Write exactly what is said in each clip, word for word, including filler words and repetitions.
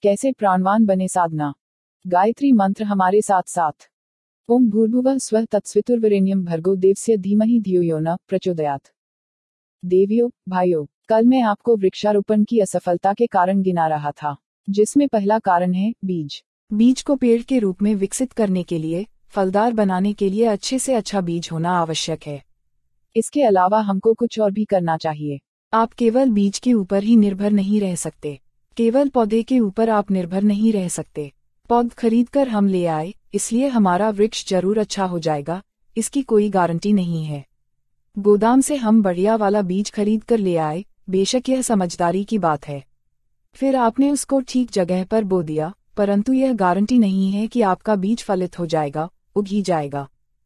कैसे प्राणवान बने साधना। गायत्री मंत्र हमारे साथ साथ। ओम भूर्भुवः स्वः तत्सवितुर्वरेण्यं भर्गो देवस्य धीमहि धियो यो न प्रचोदयात्। देवियों, भाइयों, कल मैं आपको वृक्षारोपण की असफलता के कारण गिना रहा था, जिसमें पहला कारण है बीज। बीज को पेड़ के रूप में विकसित करने के लिए, फलदार बनाने के लिए अच्छे से अच्छा बीज होना आवश्यक है। इसके अलावा हमको कुछ और भी करना चाहिए। आप केवल बीज के ऊपर ही निर्भर नहीं रह सकते, केवल पौधे के ऊपर आप निर्भर नहीं रह सकते। पौध खरीद कर हम ले आए, इसलिए हमारा वृक्ष जरूर अच्छा हो जाएगा, इसकी कोई गारंटी नहीं है। गोदाम से हम बढ़िया वाला बीज खरीद कर ले आए, बेशक यह समझदारी की बात है। फिर आपने उसको ठीक जगह पर बो दिया, परंतु यह गारंटी नहीं है कि आपका बीज फलित हो जाएगा, उग ही जाएगा।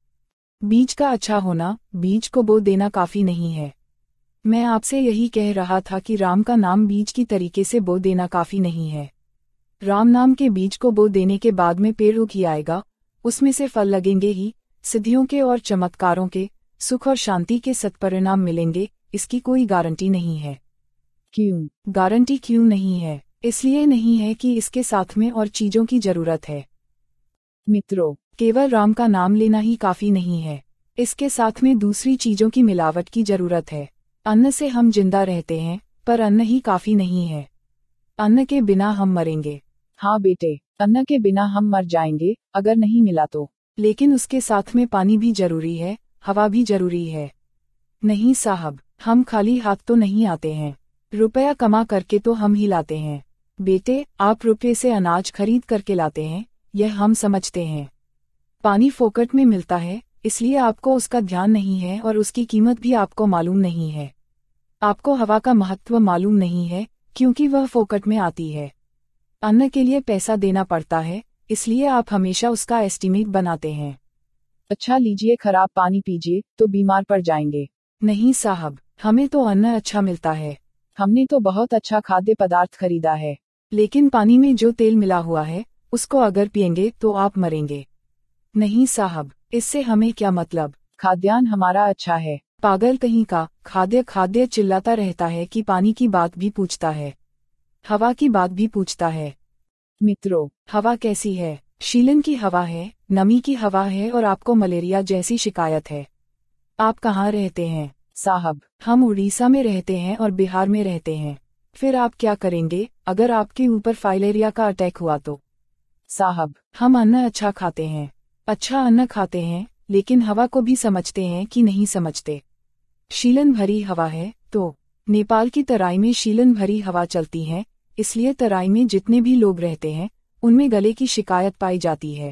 बीज का अच्छा होना, बीज को बो देना काफी नहीं है। मैं आपसे यही कह रहा था कि राम का नाम बीज की तरीके से बो देना काफी नहीं है। राम नाम के बीज को बो देने के बाद में पेड़ उग ही आएगा, उसमें से फल लगेंगे ही, सिद्धियों के और चमत्कारों के, सुख और शांति के सत्परिणाम मिलेंगे, इसकी कोई गारंटी नहीं है। क्यों गारंटी क्यों नहीं है? इसलिए नहीं है कि इसके साथ में और चीजों की जरूरत है। मित्रों, केवल राम का नाम लेना ही काफी नहीं है, इसके साथ में दूसरी चीजों की मिलावट की जरूरत है। अन्न से हम जिंदा रहते हैं, पर अन्न ही काफी नहीं है। अन्न के बिना हम मरेंगे। हाँ बेटे, अन्न के बिना हम मर जाएंगे, अगर नहीं मिला तो। लेकिन उसके साथ में पानी भी जरूरी है, हवा भी जरूरी है। नहीं साहब, हम खाली हाथ तो नहीं आते हैं, रुपया कमा करके तो हम ही लाते हैं। बेटे, आप रुपये से अनाज खरीद करके लाते हैं, यह हम समझते हैं। पानी फोकट में मिलता है, इसलिए आपको उसका ध्यान नहीं है और उसकी कीमत भी आपको मालूम नहीं है। आपको हवा का महत्व मालूम नहीं है, क्योंकि वह फोकट में आती है। अन्न के लिए पैसा देना पड़ता है, इसलिए आप हमेशा उसका एस्टीमेट बनाते हैं। अच्छा लीजिए, खराब पानी पीजिए तो बीमार पड़ जाएंगे। नहीं साहब, हमें तो अन्न अच्छा मिलता है, हमने तो बहुत अच्छा खाद्य पदार्थ खरीदा है, लेकिन पानी में जो तेल मिला हुआ है, उसको अगर पिएंगे तो आप मरेंगे। नहीं साहब, इससे हमें क्या मतलब, खाद्यान्न हमारा अच्छा है। पागल कहीं का, खाद्य खाद्य चिल्लाता रहता है कि पानी की बात भी पूछता है, हवा की बात भी पूछता है। मित्रों, हवा कैसी है? शीलन की हवा है, नमी की हवा है और आपको मलेरिया जैसी शिकायत है। आप कहाँ रहते हैं? साहब, हम उड़ीसा में रहते हैं और बिहार में रहते हैं। फिर आप क्या करेंगे अगर आपके ऊपर फाइलेरिया का अटैक हुआ तो? साहब, हम अन्न अच्छा खाते हैं, अच्छा अन्न खाते हैं, लेकिन हवा को भी समझते हैं कि नहीं समझते। शीलन भरी हवा है तो नेपाल की तराई में शीलन भरी हवा चलती है, इसलिए तराई में जितने भी लोग रहते हैं, उनमें गले की शिकायत पाई जाती है।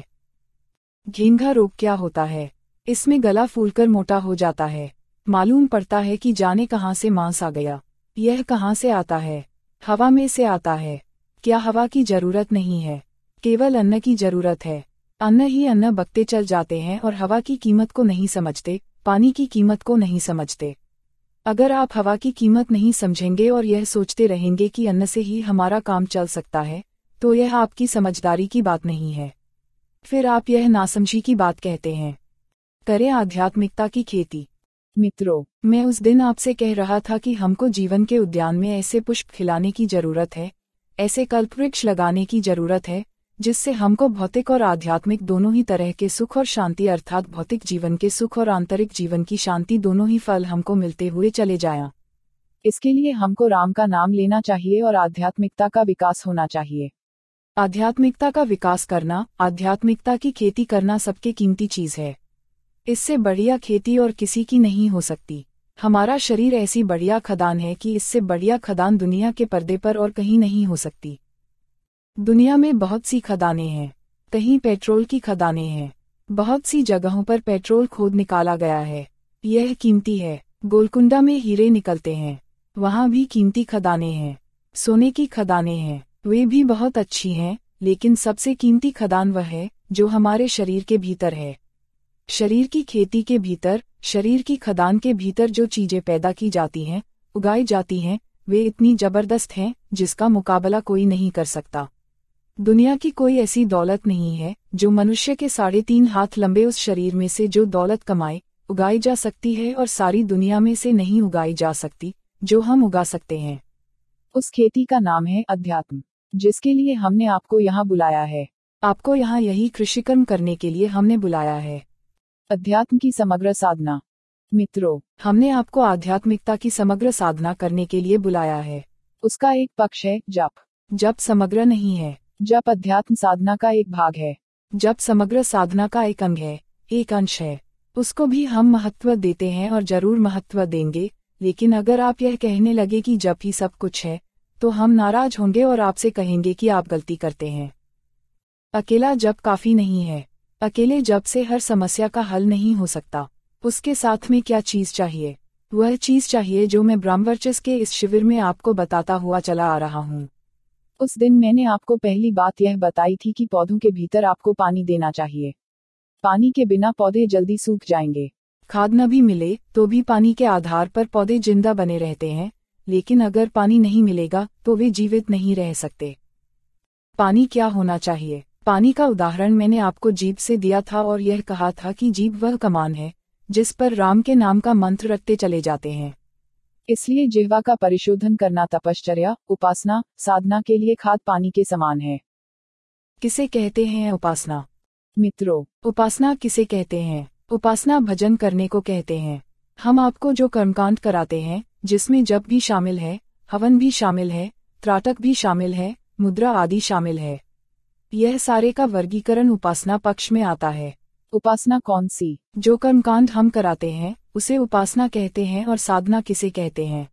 घेंघा रोग क्या होता है? इसमें गला फूलकर मोटा हो जाता है। मालूम पड़ता है कि जाने कहाँ से मांस आ गया। यह कहाँ से आता है? हवा में से आता है। क्या हवा की जरूरत नहीं है? केवल अन्न की जरूरत है। अन्न ही अन्न बकते चल जाते हैं और हवा की कीमत को नहीं समझते, पानी की कीमत को नहीं समझते। अगर आप हवा की कीमत नहीं समझेंगे और यह सोचते रहेंगे कि अन्न से ही हमारा काम चल सकता है, तो यह आपकी समझदारी की बात नहीं है, फिर आप यह नासमझी की बात कहते हैं। करें आध्यात्मिकता की खेती। मित्रों, मैं उस दिन आपसे कह रहा था कि हमको जीवन के उद्यान में ऐसे पुष्प खिलाने की जरूरत है, ऐसे कल्पवृक्ष लगाने की जरूरत है, जिससे हमको भौतिक और आध्यात्मिक दोनों ही तरह के सुख और शांति, अर्थात भौतिक जीवन के सुख और आंतरिक जीवन की शांति, दोनों ही फल हमको मिलते हुए चले जाएं। इसके लिए हमको राम का नाम लेना चाहिए और आध्यात्मिकता का विकास होना चाहिए। आध्यात्मिकता का विकास करना, आध्यात्मिकता की खेती करना सबके कीमती चीज है। इससे बढ़िया खेती और किसी की नहीं हो सकती। हमारा शरीर ऐसी बढ़िया खदान है कि इससे बढ़िया खदान दुनिया के पर्दे पर और कहीं नहीं हो सकती। दुनिया में बहुत सी खदानें हैं, कहीं पेट्रोल की खदानें हैं, बहुत सी जगहों पर पेट्रोल खोद निकाला गया है, यह कीमती है। गोलकुंडा में हीरे निकलते हैं, वहाँ भी कीमती खदानें हैं। सोने की खदानें हैं, वे भी बहुत अच्छी हैं, लेकिन सबसे कीमती खदान वह है जो हमारे शरीर के भीतर है। शरीर की खेती के भीतर, शरीर की खदान के भीतर जो चीजें पैदा की जाती हैं, उगाई जाती हैं, वे इतनी जबरदस्त हैं जिसका मुकाबला कोई नहीं कर सकता। दुनिया की कोई ऐसी दौलत नहीं है जो मनुष्य के साढ़े तीन हाथ लंबे उस शरीर में से जो दौलत कमाए, उगाई जा सकती है और सारी दुनिया में से नहीं उगाई जा सकती, जो हम उगा सकते हैं। उस खेती का नाम है अध्यात्म। जिसके लिए हमने आपको यहाँ बुलाया है। आपको यहाँ यही कृषिकर्म करने के लिए हमने बुलाया है। अध्यात्म की समग्र साधना। मित्रों, हमने आपको आध्यात्मिकता की समग्र साधना करने के लिए बुलाया है। उसका एक पक्ष है जप। जप समग्र नहीं है। जप अध्यात्म साधना का एक भाग है। जप समग्र साधना का एक अंग है, एक अंश है। उसको भी हम महत्व देते हैं और जरूर महत्व देंगे, लेकिन अगर आप यह कहने लगे कि जप ही सब कुछ है, तो हम नाराज होंगे और आपसे कहेंगे कि आप गलती करते हैं। अकेला जप काफी नहीं है। अकेले जप से हर समस्या का हल नहीं हो सकता। उसके साथ में क्या चीज चाहिए? वह चीज चाहिए जो मैं ब्रह्मवर्चस के इस शिविर में आपको बताता हुआ चला आ रहा हूँ। उस दिन मैंने आपको पहली बात यह बताई थी कि पौधों के भीतर आपको पानी देना चाहिए। पानी के बिना पौधे जल्दी सूख जाएंगे। खाद न भी मिले तो भी पानी के आधार पर पौधे जिंदा बने रहते हैं, लेकिन अगर पानी नहीं मिलेगा तो वे जीवित नहीं रह सकते। पानी क्या होना चाहिए? पानी का उदाहरण मैंने आपको जीभ से दिया था और यह कहा था कि जीभ वह कमान है जिस पर राम के नाम का मंत्र रटते चले जाते हैं। इसलिए जिह्वा का परिशोधन करना तपश्चर्या, उपासना, साधना के लिए खाद पानी के समान है। किसे कहते हैं उपासना? मित्रों, उपासना किसे कहते हैं? उपासना भजन करने को कहते हैं। हम आपको जो कर्मकांड कराते हैं, जिसमें जप भी शामिल है, हवन भी शामिल है, त्राटक भी शामिल है, मुद्रा आदि शामिल है, यह सारे का वर्गीकरण उपासना पक्ष में आता है। उपासना कौन सी? जो कर्मकांड हम कराते हैं उसे उपासना कहते हैं। और साधना किसे कहते हैं?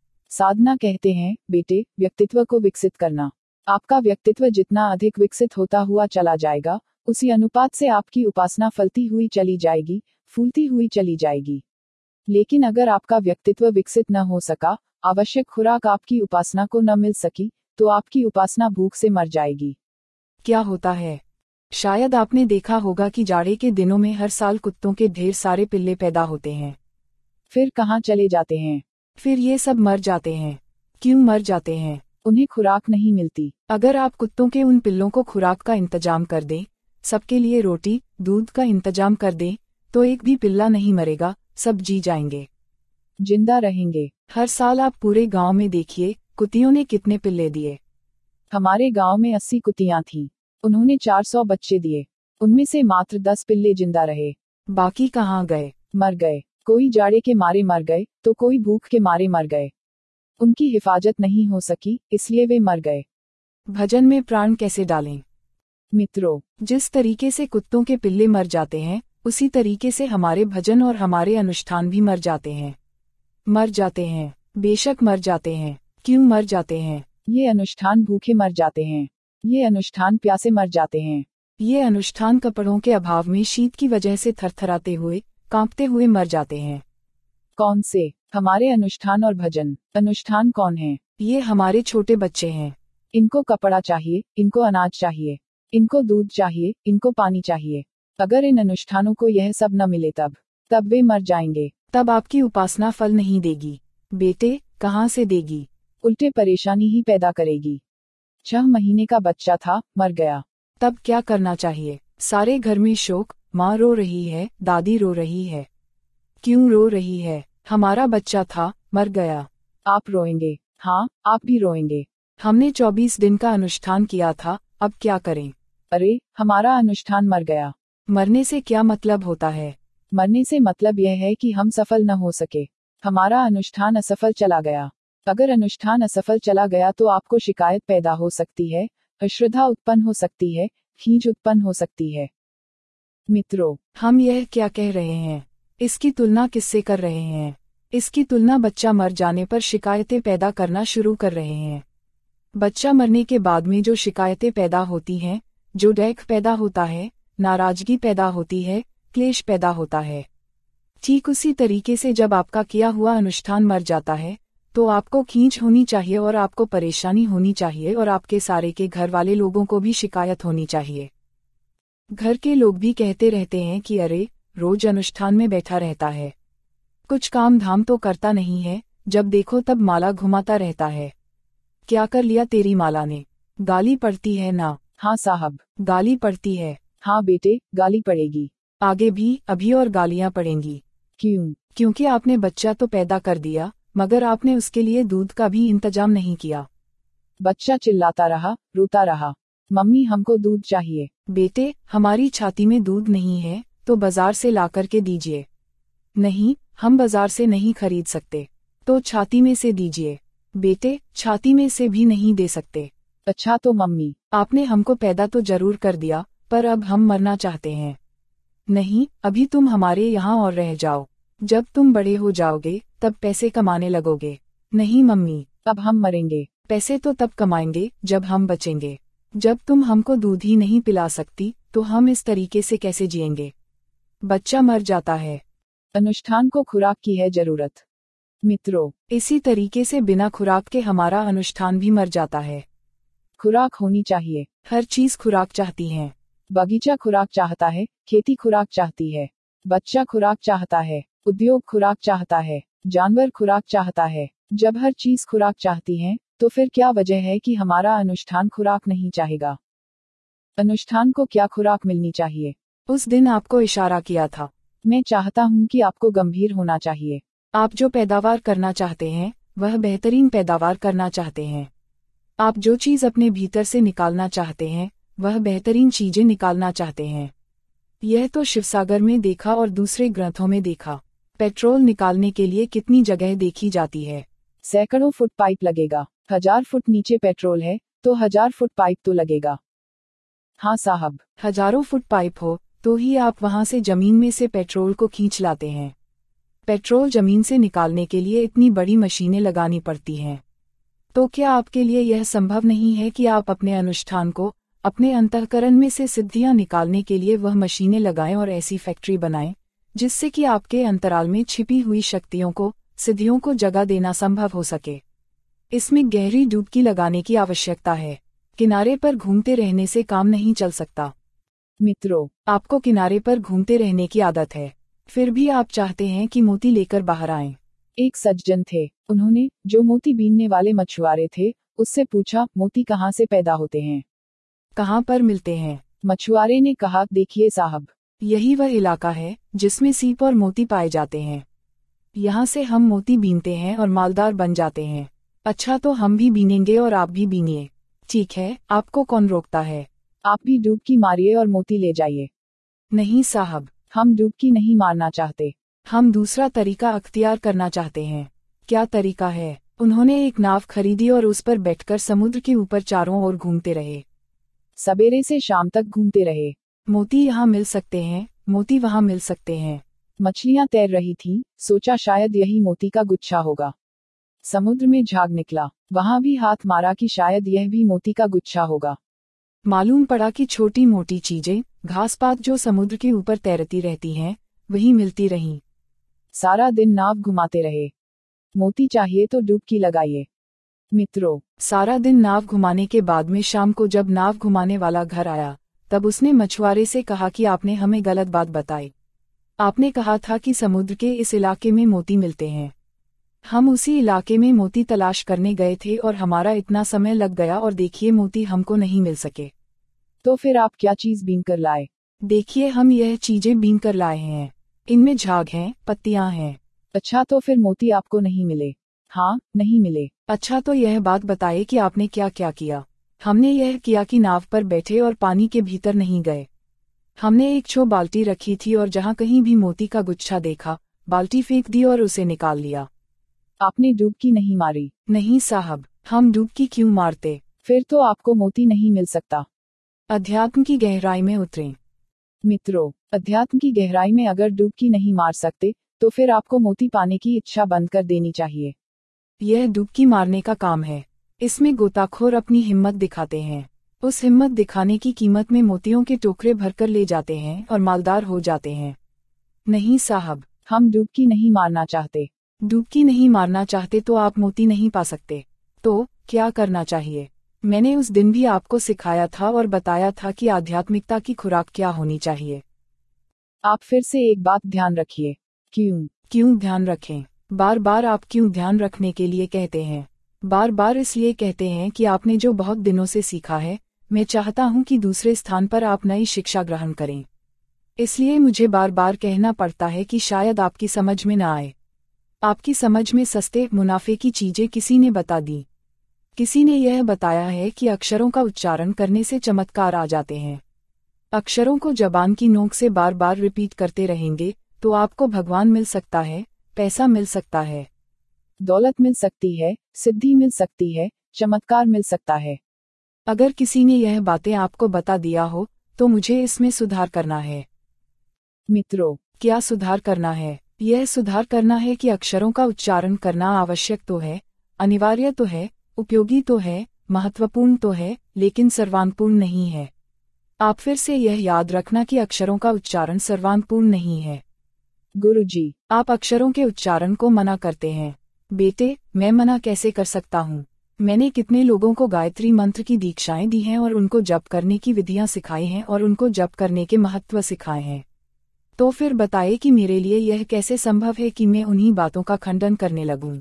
साधना कहते हैं, बेटे, व्यक्तित्व को विकसित करना। आपका व्यक्तित्व जितना अधिक विकसित होता हुआ चला जाएगा, उसी अनुपात से आपकी उपासना फलती हुई चली जाएगी, फूलती हुई चली जाएगी। लेकिन अगर आपका व्यक्तित्व विकसित न हो सका, आवश्यक खुराक आपकी उपासना को न मिल सकी, तो आपकी उपासना भूख से मर जाएगी। क्या होता है? शायद आपने देखा होगा कि जाड़े के दिनों में हर साल कुत्तों के ढेर सारे पिल्ले पैदा होते हैं। फिर कहाँ चले जाते हैं? फिर ये सब मर जाते हैं। क्यों मर जाते हैं? उन्हें खुराक नहीं मिलती। अगर आप कुत्तों के उन पिल्लों को खुराक का इंतजाम कर दें, सबके लिए रोटी, दूध का इंतजाम कर दें, तो एक भी पिल्ला नहीं मरेगा, सब जी जाएंगे, जिंदा रहेंगे। हर साल आप पूरे गांव में देखिए, कुत्तियों ने कितने पिल्ले दिए। हमारे गांव में अस्सी कुत्तियां थीं। उन्होंने चार सौ बच्चे दिए। उनमें से मात्र दस पिल्ले जिंदा रहे। बाकी कहाँ गए? मर गए। कोई जाड़े के मारे मर गए, तो कोई भूख के मारे मर गए। उनकी हिफाजत नहीं हो सकी, इसलिए वे मर गए। भजन में प्राण कैसे डालें? मित्रों, जिस तरीके से कुत्तों के पिल्ले मर जाते हैं, उसी तरीके से हमारे भजन और हमारे अनुष्ठान भी मर जाते हैं। मर जाते हैं, बेशक मर जाते हैं। क्यों मर जाते हैं? ये अनुष्ठान भूखे मर जाते हैं। ये अनुष्ठान प्यासे मर जाते हैं। ये अनुष्ठान कपड़ों के अभाव में शीत की वजह से थरथराते हुए, कांपते हुए मर जाते हैं। कौन से? हमारे अनुष्ठान और भजन। अनुष्ठान कौन है? ये हमारे छोटे बच्चे हैं। इनको कपड़ा चाहिए, इनको अनाज चाहिए, इनको दूध चाहिए, इनको पानी चाहिए। अगर इन अनुष्ठानों को यह सब न मिले तब तब वे मर जाएंगे। तब आपकी उपासना फल नहीं देगी। बेटे, कहाँ से देगी? उल्टे परेशानी ही पैदा करेगी। छह महीने का बच्चा था, मर गया। तब क्या करना चाहिए? सारे घर में शोक, माँ रो रही है, दादी रो रही है। क्यों रो रही है? हमारा बच्चा था, मर गया। आप रोएंगे। हाँ, आप भी रोएंगे। हमने चौबीस दिन का अनुष्ठान किया था, अब क्या करें? अरे, हमारा अनुष्ठान मर गया। मरने से क्या मतलब होता है? मरने से मतलब यह है कि हम सफल न हो सके। हमारा अनुष्ठान असफल चला गया। अगर अनुष्ठान असफल चला गया तो आपको शिकायत पैदा हो सकती है, अश्रद्धा उत्पन्न हो सकती है, खींच उत्पन्न हो सकती है। मित्रों, हम यह क्या कह रहे हैं? इसकी तुलना किससे कर रहे हैं? इसकी तुलना बच्चा मर जाने पर शिकायतें पैदा करना शुरू कर रहे हैं। बच्चा मरने के बाद में जो शिकायतें पैदा होती हैं, जो डैक पैदा होता है, नाराजगी पैदा होती है, क्लेश पैदा होता है, ठीक उसी तरीके से जब आपका किया हुआ अनुष्ठान मर जाता है, तो आपको खींच होनी चाहिए और आपको परेशानी होनी चाहिए और आपके सारे के घर वाले लोगों को भी शिकायत होनी चाहिए। घर के लोग भी कहते रहते हैं कि अरे, रोज अनुष्ठान में बैठा रहता है, कुछ काम धाम तो करता नहीं है, जब देखो तब माला घुमाता रहता है। क्या कर लिया तेरी माला ने? गाली पड़ती है ना? हाँ साहब, गाली पड़ती है। हाँ बेटे, गाली पड़ेगी। आगे भी अभी और गालियां पड़ेंगी। क्यों? क्योंकि आपने बच्चा तो पैदा कर दिया, मगर आपने उसके लिए दूध का भी इंतजाम नहीं किया। बच्चा चिल्लाता रहा, रोता रहा, मम्मी हमको दूध चाहिए। बेटे, हमारी छाती में दूध नहीं है, तो बाजार से ला कर के दीजिए। नहीं, हम बाजार से नहीं खरीद सकते, तो छाती में से दीजिए। बेटे, छाती में से भी नहीं दे सकते। अच्छा तो मम्मी, आपने हमको पैदा तो जरूर कर दिया, पर अब हम मरना चाहते हैं। नहीं, अभी तुम हमारे यहाँ और रह जाओ, जब तुम बड़े हो जाओगे तब पैसे कमाने लगोगे। नहीं मम्मी, अब हम मरेंगे। पैसे तो तब कमाएंगे जब हम बचेंगे। जब तुम हमको दूध ही नहीं पिला सकती तो हम इस तरीके से कैसे जिएंगे। बच्चा मर जाता है। अनुष्ठान को खुराक की है जरूरत। मित्रों, इसी तरीके से बिना खुराक के हमारा अनुष्ठान भी मर जाता है। खुराक होनी चाहिए। हर चीज खुराक चाहती है। बगीचा खुराक चाहता है, खेती खुराक चाहती है, बच्चा खुराक चाहता है, उद्योग खुराक चाहता है, जानवर खुराक चाहता है। जब हर चीज खुराक चाहती है, तो फिर क्या वजह है कि हमारा अनुष्ठान खुराक नहीं चाहेगा। अनुष्ठान को क्या खुराक मिलनी चाहिए। उस दिन आपको इशारा किया था। मैं चाहता हूँ कि आपको गंभीर होना चाहिए। आप जो पैदावार करना चाहते हैं वह बेहतरीन पैदावार करना चाहते हैं। आप जो चीज अपने भीतर से निकालना चाहते हैं वह बेहतरीन चीजें निकालना चाहते हैं। यह तो शिवसागर में देखा और दूसरे ग्रंथों में देखा। पेट्रोल निकालने के लिए कितनी जगह देखी जाती है। सैकड़ों फुट पाइप लगेगा। हजार फुट नीचे पेट्रोल है तो हजार फुट पाइप तो लगेगा। हाँ साहब, हजारों फुट पाइप हो तो ही आप वहां से जमीन में से पेट्रोल को खींच लाते हैं। पेट्रोल जमीन से निकालने के लिए इतनी बड़ी मशीनें लगानी पड़ती हैं। तो क्या आपके लिए यह संभव नहीं है कि आप अपने अनुष्ठान को, अपने अंतःकरण में से सिद्धियां निकालने के लिए वह मशीनें लगाएं और ऐसी फैक्ट्री बनाएं जिससे कि आपके अंतराल में छिपी हुई शक्तियों को, सिद्धियों को जगह देना संभव हो सके। इसमें गहरी डुबकी लगाने की आवश्यकता है। किनारे पर घूमते रहने से काम नहीं चल सकता। मित्रों, आपको किनारे पर घूमते रहने की आदत है, फिर भी आप चाहते हैं कि मोती लेकर बाहर आएं। एक सज्जन थे, उन्होंने, जो मोती बीनने वाले मछुआरे थे, उससे पूछा, मोती कहाँ से पैदा होते हैं, कहाँ पर मिलते हैं। मछुआरे ने कहा, देखिए साहब, यही वह इलाका है जिसमें सीप और मोती पाए जाते हैं। यहाँ से हम मोती बीनते हैं और मालदार बन जाते हैं। अच्छा तो हम भी बीनेंगे और आप भी बीनिए। ठीक है, आपको कौन रोकता है। आप भी डुबकी मारिए और मोती ले जाइए। नहीं साहब, हम डुबकी नहीं मारना चाहते, हम दूसरा तरीका अख्तियार करना चाहते हैं। क्या तरीका है। उन्होंने एक नाव खरीदी और उस पर बैठकर समुद्र के ऊपर चारों ओर घूमते रहे। सवेरे से शाम तक घूमते रहे। मोती यहाँ मिल सकते हैं, मोती वहाँ मिल सकते हैं। मछलियाँ तैर रही थीं, सोचा शायद यही मोती का गुच्छा होगा। समुद्र में झाग निकला, वहाँ भी हाथ मारा कि शायद यह भी मोती का गुच्छा होगा। मालूम पड़ा कि छोटी मोटी चीजें, घास पात जो समुद्र के ऊपर तैरती रहती हैं, वही मिलती रहीं। सारा दिन नाव घुमाते रहे। मोती चाहिए तो डुबकी लगाइए। मित्रों, सारा दिन नाव घुमाने के बाद में शाम को जब नाव घुमाने वाला घर आया, तब उसने मछुआरे से कहा कि आपने हमें गलत बात बताई। आपने कहा था कि समुद्र के इस इलाके में मोती मिलते हैं। हम उसी इलाके में मोती तलाश करने गए थे और हमारा इतना समय लग गया और देखिए मोती हमको नहीं मिल सके। तो फिर आप क्या चीज बीन कर लाए। देखिए हम यह चीजें बीन कर लाए हैं। इनमें झाग हैं, पत्तियां हैं। अच्छा तो फिर मोती आपको नहीं मिले। हाँ, नहीं मिले। अच्छा तो यह बात बताइए कि आपने क्या क्या किया। हमने यह किया कि नाव पर बैठे और पानी के भीतर नहीं गए। हमने एक छो बाल्टी रखी थी और जहाँ कहीं भी मोती का गुच्छा देखा, बाल्टी फेंक दी और उसे निकाल लिया। आपने डुबकी नहीं मारी। नहीं साहब, हम डुबकी क्यों मारते। फिर तो आपको मोती नहीं मिल सकता। अध्यात्म की गहराई में उतरें। मित्रों, अध्यात्म की गहराई में अगर डुबकी नहीं मार सकते, तो फिर आपको मोती पाने की इच्छा बंद कर देनी चाहिए। यह डुबकी मारने का काम है। इसमें गोताखोर अपनी हिम्मत दिखाते हैं। उस हिम्मत दिखाने की कीमत में मोतियों के टोकरे भरकर ले जाते हैं और मालदार हो जाते हैं। नहीं साहब, हम डुबकी नहीं मारना चाहते। डुबकी नहीं मारना चाहते तो आप मोती नहीं पा सकते। तो क्या करना चाहिए। मैंने उस दिन भी आपको सिखाया था और बताया था कि आध्यात्मिकता की खुराक क्या होनी चाहिए। आप फिर से एक बात ध्यान रखिए। क्यों क्यों ध्यान रखें। बार बार आप क्यों ध्यान रखने के लिए कहते हैं। बार बार इसलिए कहते हैं कि आपने जो बहुत दिनों से सीखा है, मैं चाहता हूं कि दूसरे स्थान पर आप नई शिक्षा ग्रहण करें। इसलिए मुझे बार बार कहना पड़ता है कि शायद आपकी समझ में न आए। आपकी समझ में सस्ते मुनाफे की चीजें किसी ने बता दी। किसी ने यह बताया है कि अक्षरों का उच्चारण करने से चमत्कार आ जाते हैं। अक्षरों को जबान की नोक से बार बार रिपीट करते रहेंगे तो आपको भगवान मिल सकता है, पैसा मिल सकता है, दौलत मिल सकती है, सिद्धि मिल सकती है, चमत्कार मिल सकता है। अगर किसी ने यह बातें आपको बता दिया हो तो मुझे इसमें सुधार करना है। मित्रों, क्या सुधार करना है? यह सुधार करना है कि अक्षरों का उच्चारण करना आवश्यक तो है, अनिवार्य तो है, उपयोगी तो है, महत्वपूर्ण तो है, लेकिन सर्वांगपूर्ण नहीं है। आप फिर से यह याद रखना कि अक्षरों का उच्चारण सर्वांगपूर्ण नहीं है। गुरुजी, आप अक्षरों के उच्चारण को मना करते हैं। बेटे, मैं मना कैसे कर सकता हूँ? मैंने कितने लोगों को गायत्री मंत्र की दीक्षाएं दी हैं और उनको जप करने की विधियां सिखाई हैं और उनको जप करने के महत्व सिखाए हैं। तो फिर बताइए कि मेरे लिए यह कैसे संभव है कि मैं उन्हीं बातों का खंडन करने लगूं?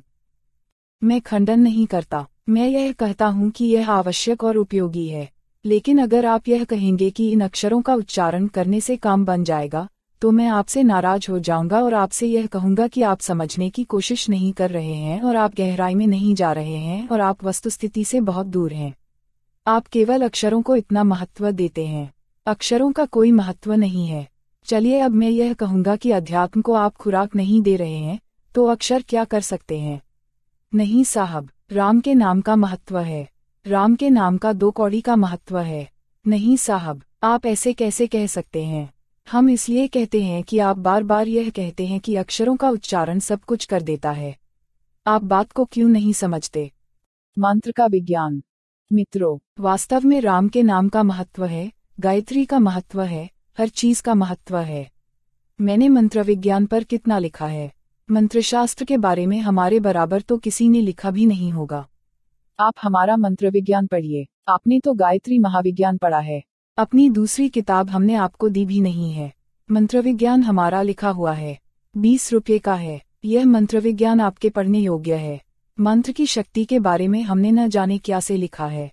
मैं खंडन नहीं करता, मैं यह कहता हूँ कि यह आवश्यक और उपयोगी है। लेकिन अगर आप यह कहेंगे कि इन अक्षरों का उच्चारण करने से काम बन जाएगा, तो मैं आपसे नाराज हो जाऊंगा और आपसे यह कहूंगा कि आप समझने की कोशिश नहीं कर रहे हैं और आप गहराई में नहीं जा रहे हैं और आप वस्तुस्थिति से बहुत दूर हैं। आप केवल अक्षरों को इतना महत्व देते हैं। अक्षरों का कोई महत्व नहीं है। चलिए अब मैं यह कहूंगा कि अध्यात्म को आप खुराक नहीं दे रहे हैं, तो अक्षर क्या कर सकते हैं? नहीं साहब, राम के नाम का महत्व है। राम के नाम का दो कौड़ी का महत्व है। नहीं साहब, आप ऐसे कैसे कह सकते हैं? हम इसलिए कहते हैं कि आप बार बार यह कहते हैं कि अक्षरों का उच्चारण सब कुछ कर देता है। आप बात को क्यों नहीं समझते? मंत्र का विज्ञान। मित्रों, वास्तव में राम के नाम का महत्व है, गायत्री का महत्व है, हर चीज का महत्व है। मैंने मंत्र विज्ञान पर कितना लिखा है? मंत्रशास्त्र के बारे में हमारे बराबर तो किसी ने लिखा भी नहीं होगा। आप हमारा मंत्र विज्ञान पढ़िए। आपने तो गायत्री महाविज्ञान पढ़ा है। अपनी दूसरी किताब हमने आपको दी भी नहीं है। मंत्र विज्ञान हमारा लिखा हुआ है, बीस रुपये का है। यह मंत्र विज्ञान आपके पढ़ने योग्य है। मंत्र की शक्ति के बारे में हमने न जाने क्या से लिखा है।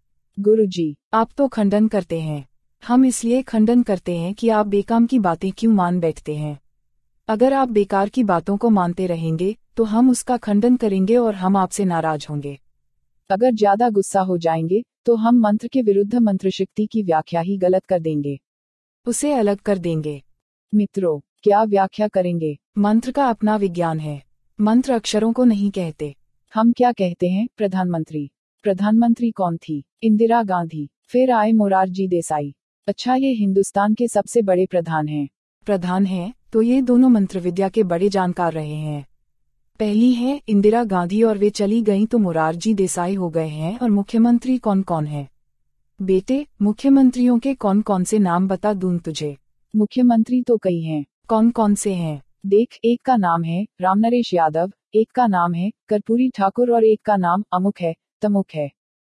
गुरुजी, आप तो खंडन करते हैं। हम इसलिए खंडन करते हैं कि आप बेकाम की बातें क्यों मान बैठते हैं। अगर आप बेकार की बातों को मानते रहेंगे तो हम उसका खंडन करेंगे और हम आपसे नाराज होंगे। अगर ज्यादा गुस्सा हो जाएंगे तो हम मंत्र के विरुद्ध मंत्र शक्ति की व्याख्या ही गलत कर देंगे, उसे अलग कर देंगे। मित्रों, क्या व्याख्या करेंगे? मंत्र का अपना विज्ञान है। मंत्र अक्षरों को नहीं कहते। हम क्या कहते हैं? प्रधानमंत्री। प्रधानमंत्री कौन थी? इंदिरा गांधी। फिर आए मोरारजी देसाई। अच्छा, ये हिंदुस्तान के सबसे बड़े प्रधान हैं। प्रधान हैं तो ये दोनों मंत्र विद्या के बड़े जानकार रहे हैं। पहली है इंदिरा गांधी और वे चली गईं तो मोरारजी देसाई हो गए हैं। और मुख्यमंत्री कौन कौन है? बेटे, मुख्यमंत्रियों के कौन कौन से नाम बता दूं तुझे? मुख्यमंत्री तो कई हैं। कौन कौन से हैं? देख, एक का नाम है रामनरेश यादव, एक का नाम है कर्पूरी ठाकुर और एक का नाम अमुक है, तमुक है।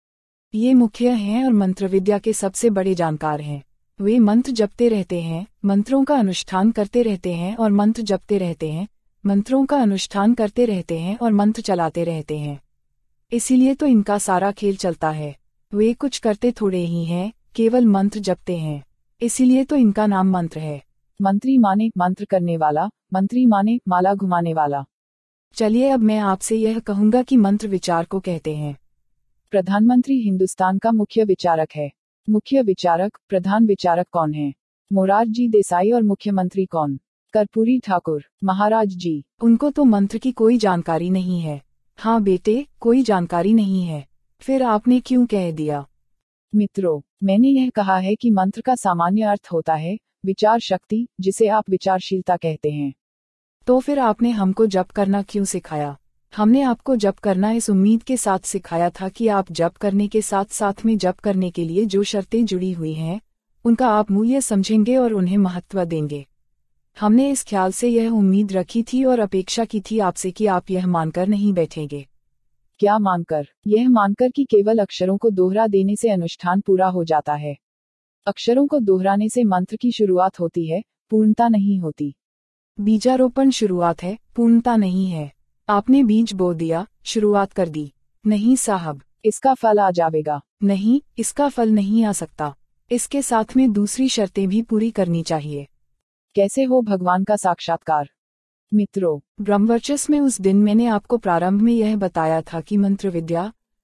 ये मुख्य हैं और मंत्र विद्या के सबसे बड़े जानकार हैं। वे मंत्र जपते रहते हैं, मंत्रों का अनुष्ठान करते रहते हैं और मंत्र जपते रहते हैं, मंत्रों का अनुष्ठान करते रहते हैं और मंत्र चलाते रहते हैं। इसीलिए तो इनका सारा खेल चलता है। वे कुछ करते थोड़े ही हैं, केवल मंत्र जपते हैं। इसीलिए तो इनका नाम मंत्र है। मंत्री माने मंत्र करने वाला, मंत्री माने माला घुमाने वाला। चलिए अब मैं आपसे यह कहूंगा कि मंत्र विचार को कहते हैं। प्रधानमंत्री हिंदुस्तान का मुख्य विचारक है। मुख्य विचारक, प्रधान विचारक कौन है? मोरारजी देसाई। और मुख्यमंत्री कौन? कर्पूरी ठाकुर, महाराज जी। उनको तो मंत्र की कोई जानकारी नहीं है। हाँ बेटे, कोई जानकारी नहीं है। फिर आपने क्यों कह दिया? मित्रों, मैंने यह कहा है कि मंत्र का सामान्य अर्थ होता है विचार शक्ति, जिसे आप विचारशीलता कहते हैं। तो फिर आपने हमको जप करना क्यों सिखाया? हमने आपको जप करना इस उम्मीद के साथ सिखाया था कि आप जप करने के साथ साथ में जप करने के लिए जो शर्तें जुड़ी हुई हैं, उनका आप मूल्य समझेंगे और उन्हें महत्व देंगे। हमने इस ख्याल से यह उम्मीद रखी थी और अपेक्षा की थी आपसे कि आप यह मानकर नहीं बैठेंगे। क्या मानकर? यह मानकर कि केवल अक्षरों को दोहरा देने से अनुष्ठान पूरा हो जाता है। अक्षरों को दोहराने से मंत्र की शुरुआत होती है, पूर्णता नहीं होती। बीजारोपण शुरुआत है, पूर्णता नहीं है। आपने बीज बो दिया, शुरुआत कर दी। नहीं साहब, इसका फल आ जाएगा। नहीं, इसका फल नहीं आ सकता। इसके साथ में दूसरी शर्तें भी पूरी करनी चाहिए। कैसे हो भगवान का साक्षात्कार? मित्रों, ब्रह्मवर्चस्व में उस दिन मैंने आपको प्रारंभ में यह बताया था कि मंत्र विद्या,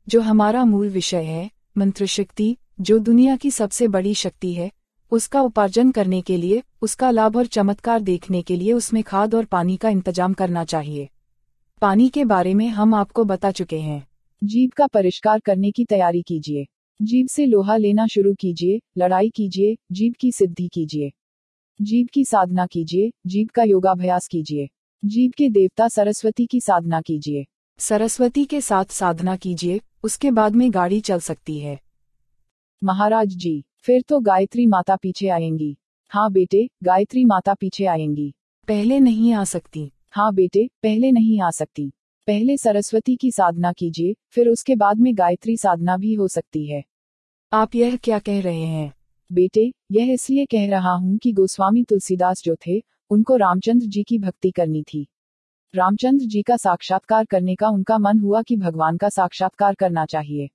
जो हमारा मूल विषय है, मंत्र शक्ति, जो दुनिया की सबसे बड़ी शक्ति है, उसका उपार्जन करने के लिए, उसका लाभ और चमत्कार देखने के लिए उसमें खाद और पानी का इंतजाम करना चाहिए। पानी के बारे में हम आपको बता चुके हैं। जीभ का परिष्कार करने की तैयारी कीजिए। जीभ से लोहा लेना शुरू कीजिए, लड़ाई कीजिए, जीभ की सिद्धि कीजिए, जीभ की साधना कीजिए, जीभ का योगाभ्यास कीजिए, जीभ के देवता सरस्वती की साधना कीजिए। सरस्वती के साथ साधना कीजिए, उसके बाद में गाड़ी चल सकती है। महाराज जी, फिर तो गायत्री माता पीछे आएंगी। हाँ बेटे, गायत्री माता पीछे आएंगी। पहले नहीं आ सकती। हाँ बेटे, पहले नहीं आ सकती। पहले सरस्वती की साधना कीजिए, फिर उसके बाद में गायत्री साधना भी हो सकती है। आप यह क्या कह रहे हैं? बेटे, यह इसलिए कह रहा हूँ कि गोस्वामी तुलसीदास जो थे, उनको रामचंद्र जी की भक्ति करनी थी। रामचंद्र जी का साक्षात्कार करने का उनका मन हुआ कि भगवान का साक्षात्कार करना चाहिए।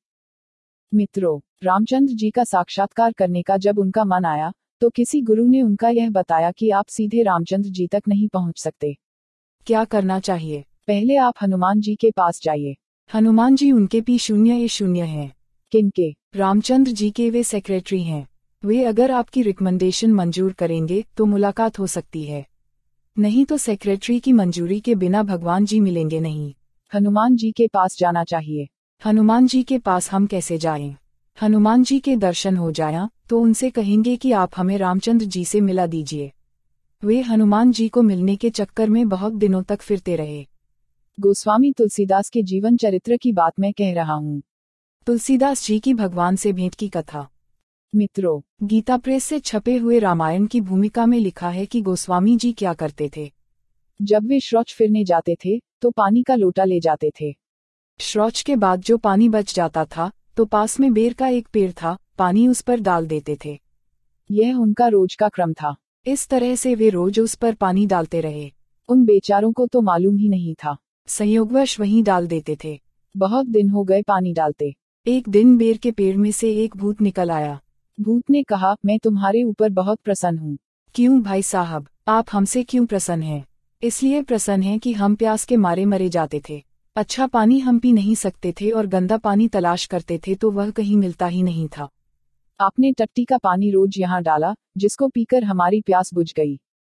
मित्रों, रामचंद्र जी का साक्षात्कार करने का जब उनका मन आया, तो किसी गुरु ने उनका यह बताया कि आप सीधे रामचंद्र जी तक नहीं पहुंच सकते। क्या करना चाहिए? पहले आप हनुमान जी के पास जाइए। हनुमान जी उनके पी शून्य ए शून्य हैं। किनके? रामचंद्र जी के वे सेक्रेटरी हैं। वे अगर आपकी रिकमेंडेशन मंजूर करेंगे तो मुलाकात हो सकती है, नहीं तो सेक्रेटरी की मंजूरी के बिना भगवान जी मिलेंगे नहीं। हनुमान जी के पास जाना चाहिए। हनुमान जी के पास हम कैसे जाएं? हनुमान जी के दर्शन हो जाया तो उनसे कहेंगे कि आप हमें रामचंद्र जी से मिला दीजिए। वे हनुमान जी को मिलने के चक्कर में बहुत दिनों तक फिरते रहे। गोस्वामी तुलसीदास के जीवन चरित्र की बात मैं कह रहा हूँ। तुलसीदास जी की भगवान से भेंट की कथा। मित्रों, गीता प्रेस से छपे हुए रामायण की भूमिका में लिखा है कि गोस्वामी जी क्या करते थे। जब वे शौच फिरने जाते थे, तो पानी का लोटा ले जाते थे। शौच के बाद जो पानी बच जाता था, तो पास में बेर का एक पेड़ था, पानी उस पर डाल देते थे। यह उनका रोज का क्रम था। इस तरह से वे रोज उस पर पानी डालते रहे। उन बेचारों को तो मालूम ही नहीं था। संयोगवश वहीं डाल देते थे। बहुत दिन हो गए पानी डालते। एक दिन बेर के पेड़ में से एक भूत निकल आया। भूत ने कहा, मैं तुम्हारे ऊपर बहुत प्रसन्न हूँ। क्यों भाई साहब, आप हमसे क्यों प्रसन्न हैं? इसलिए प्रसन्न हैं कि हम प्यास के मारे मरे जाते थे। अच्छा पानी हम पी नहीं सकते थे और गंदा पानी तलाश करते थे तो वह कहीं मिलता ही नहीं था। आपने टट्टी का पानी रोज यहाँ डाला, जिसको पीकर हमारी प्यास बुझ गई।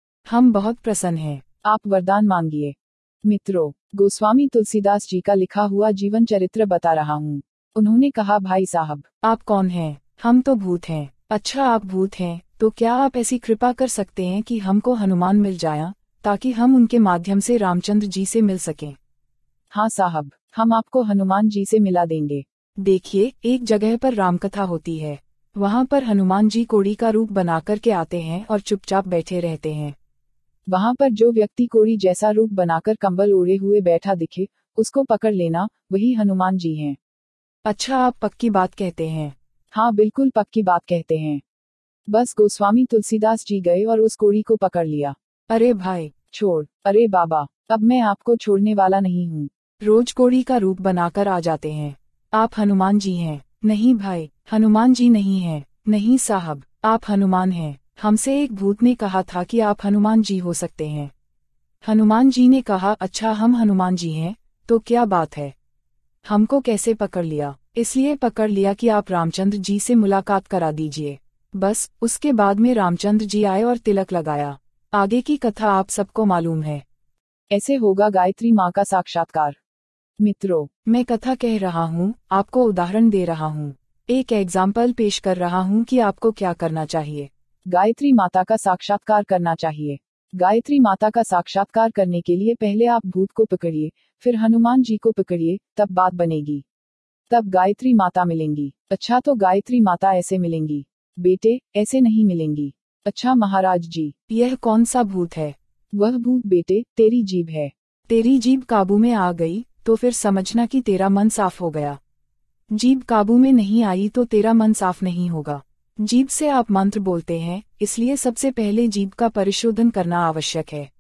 हम बहुत प्रसन्न हैं। आप वरदान मांगिए। मित्रों, गोस्वामी तुलसीदास जी का लिखा हुआ जीवन चरित्र बता रहा हूँ। उन्होंने कहा, भाई साहब, आप कौन हैं? हम तो भूत हैं। अच्छा आप भूत हैं, तो क्या आप ऐसी कृपा कर सकते हैं कि हमको हनुमान मिल जाया, ताकि हम उनके माध्यम से रामचंद्र जी से मिल सकें? हाँ साहब, हम आपको हनुमान जी से मिला देंगे। देखिए, एक जगह पर रामकथा होती है। वहाँ पर हनुमान जी कोड़ी का रूप बनाकर के आते हैं और चुपचाप बैठे रहते हैं। वहाँ पर जो व्यक्ति कोड़ी जैसा रूप बनाकर कंबल ओढ़े हुए बैठा दिखे, उसको पकड़ लेना, वही हनुमान जी हैं। अच्छा आप पक्की बात कहते हैं? हाँ बिल्कुल पक्की बात कहते हैं। बस गोस्वामी तुलसीदास जी गए और उस कोड़ी को पकड़ लिया। अरे भाई छोड़। अरे बाबा, अब मैं आपको छोड़ने वाला नहीं हूँ। रोज कोड़ी का रूप बनाकर आ जाते हैं। आप हनुमान जी हैं? नहीं भाई, हनुमान जी नहीं हैं। नहीं साहब, आप हनुमान हैं। हमसे एक भूत ने कहा था कि आप हनुमान जी हो सकते हैं। हनुमान जी ने कहा, अच्छा हम हनुमान जी हैं, तो क्या बात है? हमको कैसे पकड़ लिया? इसलिए पकड़ लिया कि आप रामचंद्र जी से मुलाकात करा दीजिए। बस उसके बाद में रामचंद्र जी आए और तिलक लगाया। आगे की कथा आप सबको मालूम है। ऐसे होगा गायत्री माँ का साक्षात्कार। मित्रों, मैं कथा कह रहा हूँ, आपको उदाहरण दे रहा हूँ, एक एग्जाम्पल पेश कर रहा हूँ कि आपको क्या करना चाहिए। गायत्री माता का साक्षात्कार करना चाहिए। गायत्री माता का साक्षात्कार करने के लिए पहले आप भूत को पकड़िए, फिर हनुमान जी को पकड़िए, तब बात बनेगी। तब गायत्री माता मिलेंगी। अच्छा तो गायत्री माता ऐसे मिलेंगी? बेटे, ऐसे नहीं मिलेंगी। अच्छा महाराज जी, यह कौन सा भूत है? वह भूत बेटे तेरी जीभ है। तेरी जीभ काबू में आ गई तो फिर समझना कि तेरा मन साफ हो गया। जीभ काबू में नहीं आई तो तेरा मन साफ नहीं होगा। जीभ से आप मंत्र बोलते हैं, इसलिए सबसे पहले जीभ का परिशोधन करना आवश्यक है।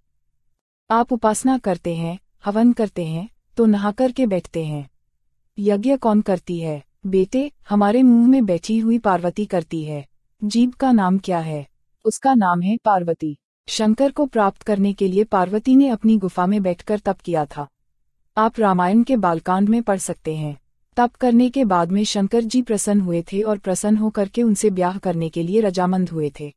आप उपासना करते हैं, हवन करते हैं, तो नहा कर के बैठते हैं। यज्ञ कौन करती है? बेटे, हमारे मुंह में बैठी हुई पार्वती करती है। जीभ का नाम क्या है? उसका नाम है पार्वती। शंकर को प्राप्त करने के लिए पार्वती ने अपनी गुफा में बैठकर तप किया था। आप रामायण के बालकांड में पढ़ सकते हैं। तप करने के बाद में शंकर जी प्रसन्न हुए थे और प्रसन्न होकर के उनसे ब्याह करने के लिए रजामंद हुए थे।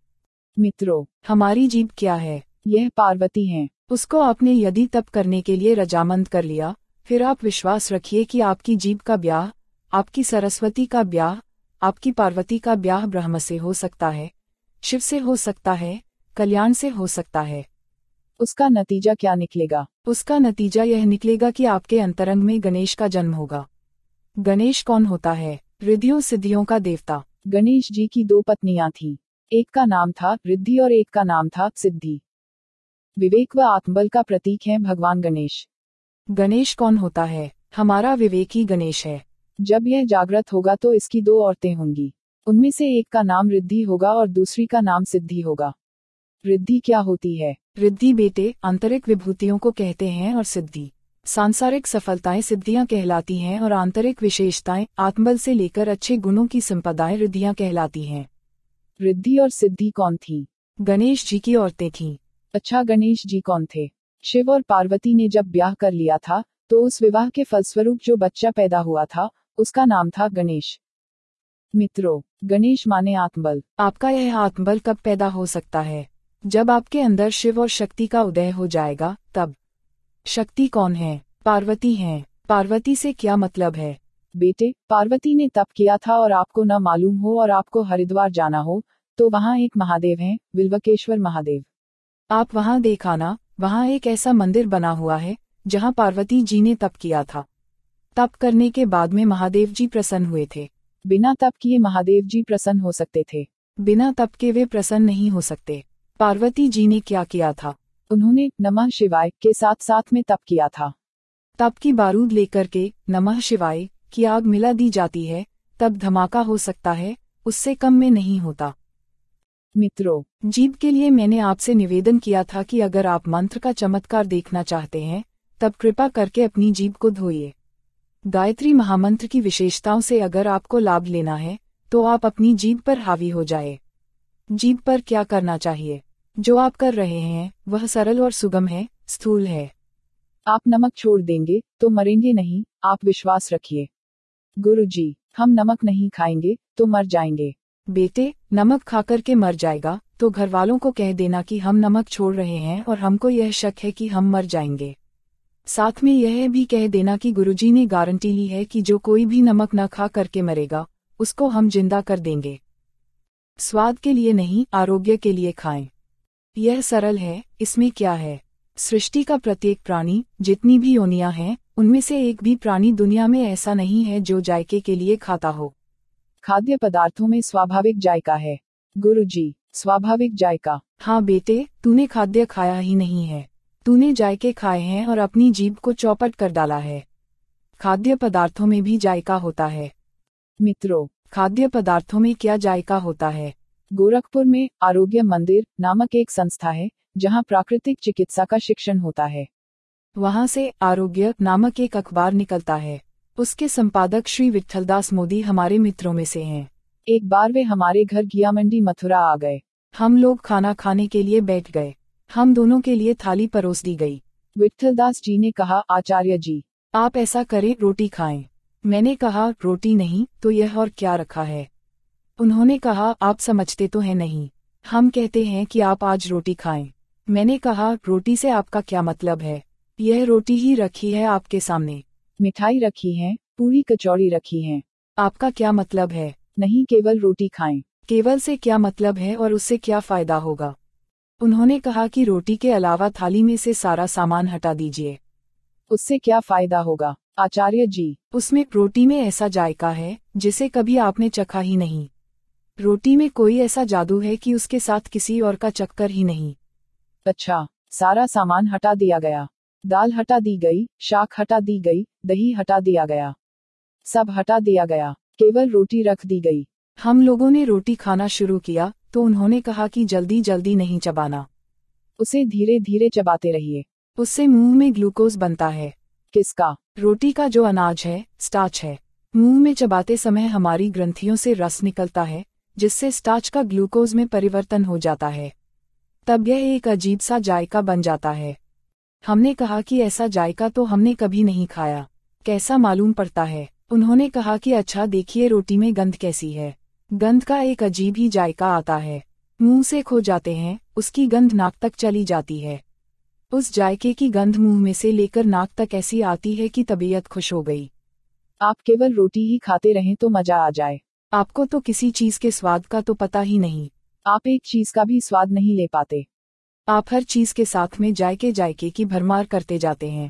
मित्रों, हमारी जीभ क्या है? यह पार्वती हैं। उसको आपने यदि तप करने के लिए रजामंद कर लिया, फिर आप विश्वास रखिए कि आपकी जीभ का ब्याह, आपकी सरस्वती का ब्याह, आपकी पार्वती का ब्याह ब्रह्म से हो सकता है, शिव से हो सकता है, कल्याण से हो सकता है। उसका नतीजा क्या निकलेगा? उसका नतीजा यह निकलेगा कि आपके अंतरंग में गणेश का जन्म होगा। गणेश कौन होता है? रिद्धियों सिद्धियों का देवता। गणेश जी की दो पत्नियां थीं। एक का नाम था रिद्धि और एक का नाम था सिद्धि। विवेक व आत्मबल का प्रतीक है भगवान गणेश। गणेश कौन होता है? हमारा विवेक ही गणेश है। जब यह जागृत होगा तो इसकी दो औरतें होंगी। उनमें से एक का नाम रिद्धि होगा और दूसरी का नाम सिद्धि होगा। रिद्धि क्या होती है? रिद्धि बेटे आंतरिक विभूतियों को कहते हैं और सिद्धि सांसारिक सफलताएं सिद्धियां कहलाती हैं और आंतरिक विशेषताएं आत्मबल से लेकर अच्छे गुणों की संपदाएं रिद्धियां कहलाती हैं। रिद्धि और सिद्धि कौन थी? गणेश जी की औरतें थीं। अच्छा, गणेश जी कौन थे? शिव और पार्वती ने जब ब्याह कर लिया था तो उस विवाह के फलस्वरूप जो बच्चा पैदा हुआ था उसका नाम था गणेश। मित्रों, गणेश माने आत्मबल। आपका यह आत्मबल कब पैदा हो सकता है? जब आपके अंदर शिव और शक्ति का उदय हो जाएगा तब। शक्ति कौन है? पार्वती हैं। पार्वती से क्या मतलब है? बेटे, पार्वती ने तप किया था और आपको न मालूम हो और आपको हरिद्वार जाना हो तो वहाँ एक महादेव हैं, बिल्वकेश्वर महादेव। आप वहाँ देख आना, वहाँ एक ऐसा मंदिर बना हुआ है जहाँ पार्वती जी ने तप किया था। तप करने के बाद में महादेव जी प्रसन्न हुए थे। बिना तप किए महादेव जी प्रसन्न हो सकते थे? बिना तप के वे प्रसन्न नहीं हो सकते। पार्वती जी ने क्या किया था? उन्होंने नमः शिवाय के साथ साथ में तप किया था। तप की बारूद लेकर के नमः शिवाय की आग मिला दी जाती है, तब धमाका हो सकता है, उससे कम में नहीं होता। मित्रों, जीभ के लिए मैंने आपसे निवेदन किया था कि अगर आप मंत्र का चमत्कार देखना चाहते हैं तब कृपा करके अपनी जीभ को धोइए। गायत्री महामंत्र की विशेषताओं से अगर आपको लाभ लेना है तो आप अपनी जीभ पर हावी हो जाए। जीभ पर क्या करना चाहिए? जो आप कर रहे हैं वह सरल और सुगम है, स्थूल है। आप नमक छोड़ देंगे तो मरेंगे नहीं, आप विश्वास रखिए। गुरुजी, हम नमक नहीं खाएंगे तो मर जाएंगे। बेटे, नमक खाकर के मर जाएगा तो घर वालों को कह देना कि हम नमक छोड़ रहे हैं और हमको यह शक है कि हम मर जाएंगे। साथ में यह भी कह देना कि गुरुजी ने गारंटी ली है कि जो कोई भी नमक न खा करके मरेगा उसको हम जिंदा कर देंगे। स्वाद के लिए नहीं, आरोग्य के लिए खाएं। यह सरल है। इसमें क्या है? सृष्टि का प्रत्येक प्राणी, जितनी भी योनियां हैं, उनमें से एक भी प्राणी दुनिया में ऐसा नहीं है जो जायके के लिए खाता हो। खाद्य पदार्थों में स्वाभाविक जायका है। गुरुजी, स्वाभाविक जायका? हाँ बेटे, तूने खाद्य खाया ही नहीं है, तूने जायके खाए हैं और अपनी जीभ को चौपट कर डाला है। खाद्य पदार्थों में भी जायका होता है। मित्रों, खाद्य पदार्थों में क्या जायका होता है? गोरखपुर में आरोग्य मंदिर नामक एक संस्था है जहां प्राकृतिक चिकित्सा का शिक्षण होता है। वहां से आरोग्य नामक एक अखबार निकलता है। उसके संपादक श्री विट्ठलदास मोदी हमारे मित्रों में से हैं। एक बार वे हमारे घर घियामंडी मथुरा आ गए। हम लोग खाना खाने के लिए बैठ गए। हम दोनों के लिए थाली परोस दी गई। विट्ठलदास जी ने कहा, आचार्य जी, आप ऐसा करें, रोटी खाएं। मैंने कहा, रोटी नहीं तो यह और क्या रखा है? उन्होंने कहा, आप समझते तो हैं नहीं, हम कहते हैं कि आप आज रोटी खाएं। मैंने कहा, रोटी से आपका क्या मतलब है? यह रोटी ही रखी है आपके सामने। मिठाई रखी है, पूरी कचौड़ी रखी है। आपका क्या मतलब है? नहीं, केवल रोटी खाएं। केवल से क्या मतलब है और उससे क्या फायदा होगा? उन्होंने कहा कि रोटी के अलावा थाली में से सारा सामान हटा दीजिए। उससे क्या फायदा होगा आचार्य जी? उसमें रोटी में ऐसा जायका है जिसे कभी आपने चखा ही नहीं। रोटी में कोई ऐसा जादू है कि उसके साथ किसी और का चक्कर ही नहीं। अच्छा, सारा सामान हटा दिया गया। दाल हटा दी गई, शाक हटा दी गई, दही हटा दिया गया, सब हटा दिया गया, केवल रोटी रख दी गई। हम लोगों ने रोटी खाना शुरू किया तो उन्होंने कहा कि जल्दी जल्दी नहीं चबाना, उसे धीरे धीरे चबाते रहिए, उससे मुंह में ग्लूकोज बनता है। किसका? रोटी का जो अनाज है, स्टार्च है। मुंह में चबाते समय हमारी ग्रंथियों से रस निकलता है जिससे स्टार्च का ग्लूकोज में परिवर्तन हो जाता है, तब यह एक अजीब सा जायका बन जाता है। हमने कहा कि ऐसा जायका तो हमने कभी नहीं खाया, कैसा मालूम पड़ता है? उन्होंने कहा कि अच्छा देखिए रोटी में गंध कैसी है। गंध का एक अजीब ही जायका आता है, मुंह से खो जाते हैं, उसकी गंध नाक तक चली जाती है। उस जायके की गंध मुंह में से लेकर नाक तक ऐसी आती है कि तबीयत खुश हो गई। आप केवल रोटी ही खाते रहें तो मजा आ जाए। आपको तो किसी चीज के स्वाद का तो पता ही नहीं। आप एक चीज का भी स्वाद नहीं ले पाते। आप हर चीज के साथ में जायके जायके की भरमार करते जाते हैं।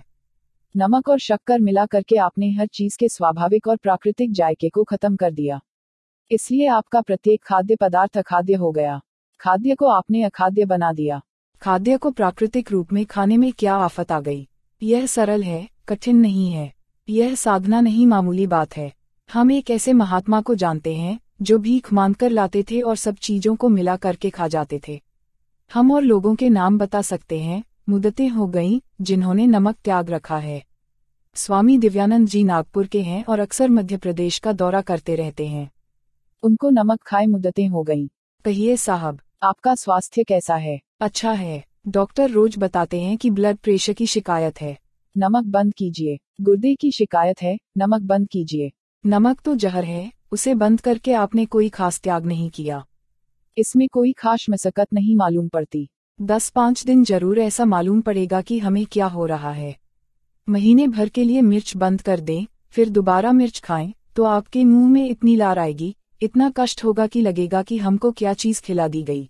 नमक और शक्कर मिला करके आपने हर चीज के स्वाभाविक और प्राकृतिक जायके को खत्म कर दिया। इसलिए आपका प्रत्येक खाद्य पदार्थ अखाद्य हो गया। खाद्य को आपने अखाद्य बना दिया। खाद्य को प्राकृतिक रूप में खाने में क्या आफत आ गई। यह सरल है, कठिन नहीं है। यह साधना नहीं, मामूली बात है। हम एक ऐसे महात्मा को जानते हैं जो भीख मांगकर लाते थे और सब चीजों को मिला करके खा जाते थे। हम और लोगों के नाम बता सकते हैं, मुद्दतें हो गईं जिन्होंने नमक त्याग रखा है। स्वामी दिव्यानंद जी नागपुर के हैं और अक्सर मध्य प्रदेश का दौरा करते रहते हैं। उनको नमक खाए मुद्दतें हो गईं। कहिए साहब, आपका स्वास्थ्य कैसा है? अच्छा है। डॉक्टर रोज बताते हैं कि ब्लड प्रेशर की शिकायत है। नमक बंद कीजिए। गुर्दे की शिकायत है, नमक बंद कीजिए। नमक तो जहर है, उसे बंद करके आपने कोई खास त्याग नहीं किया। इसमें कोई खास मशक्कत नहीं मालूम पड़ती। दस पाँच दिन जरूर ऐसा मालूम पड़ेगा कि हमें क्या हो रहा है। महीने भर के लिए मिर्च बंद कर दें, फिर दोबारा मिर्च खाएं, तो आपके मुंह में इतनी लार आएगी, इतना कष्ट होगा कि लगेगा कि हमको क्या चीज खिला दी गई।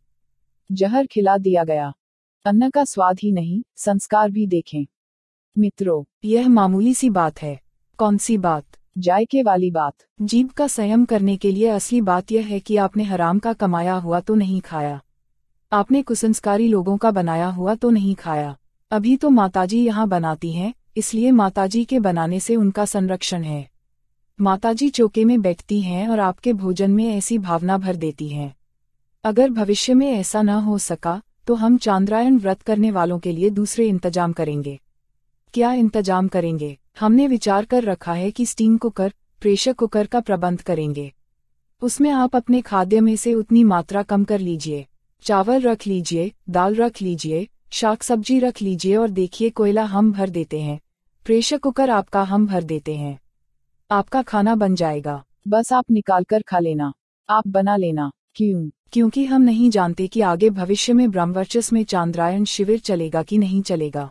जहर खिला दिया गया। अन्न का स्वाद ही नहीं, संस्कार भी देखें। मित्रों, यह मामूली सी बात है। कौन सी बात? जायके वाली बात। जीभ का संयम करने के लिए असली बात यह है कि आपने हराम का कमाया हुआ तो नहीं खाया। आपने कुसंस्कारी लोगों का बनाया हुआ तो नहीं खाया। अभी तो माताजी यहाँ बनाती हैं, इसलिए माताजी के बनाने से उनका संरक्षण है। माताजी चौके में बैठती हैं और आपके भोजन में ऐसी भावना भर देती हैं। अगर भविष्य में ऐसा न हो सका तो हम चांद्रायण व्रत करने वालों के लिए दूसरे इंतजाम करेंगे। क्या इंतजाम करेंगे? हमने विचार कर रखा है कि स्टीम कुकर, प्रेशर कुकर का प्रबंध करेंगे। उसमें आप अपने खाद्य में से उतनी मात्रा कम कर लीजिए। चावल रख लीजिए, दाल रख लीजिए, शाक सब्जी रख लीजिए और देखिए कोयला हम भर देते हैं, प्रेशर कुकर आपका हम भर देते हैं। आपका खाना बन जाएगा। बस आप निकाल कर खा लेना, आप बना लेना। क्यों? क्योंकि हम नहीं जानते कि आगे भविष्य में ब्रह्मवर्चस्व में चांद्रायण शिविर चलेगा कि नहीं चलेगा।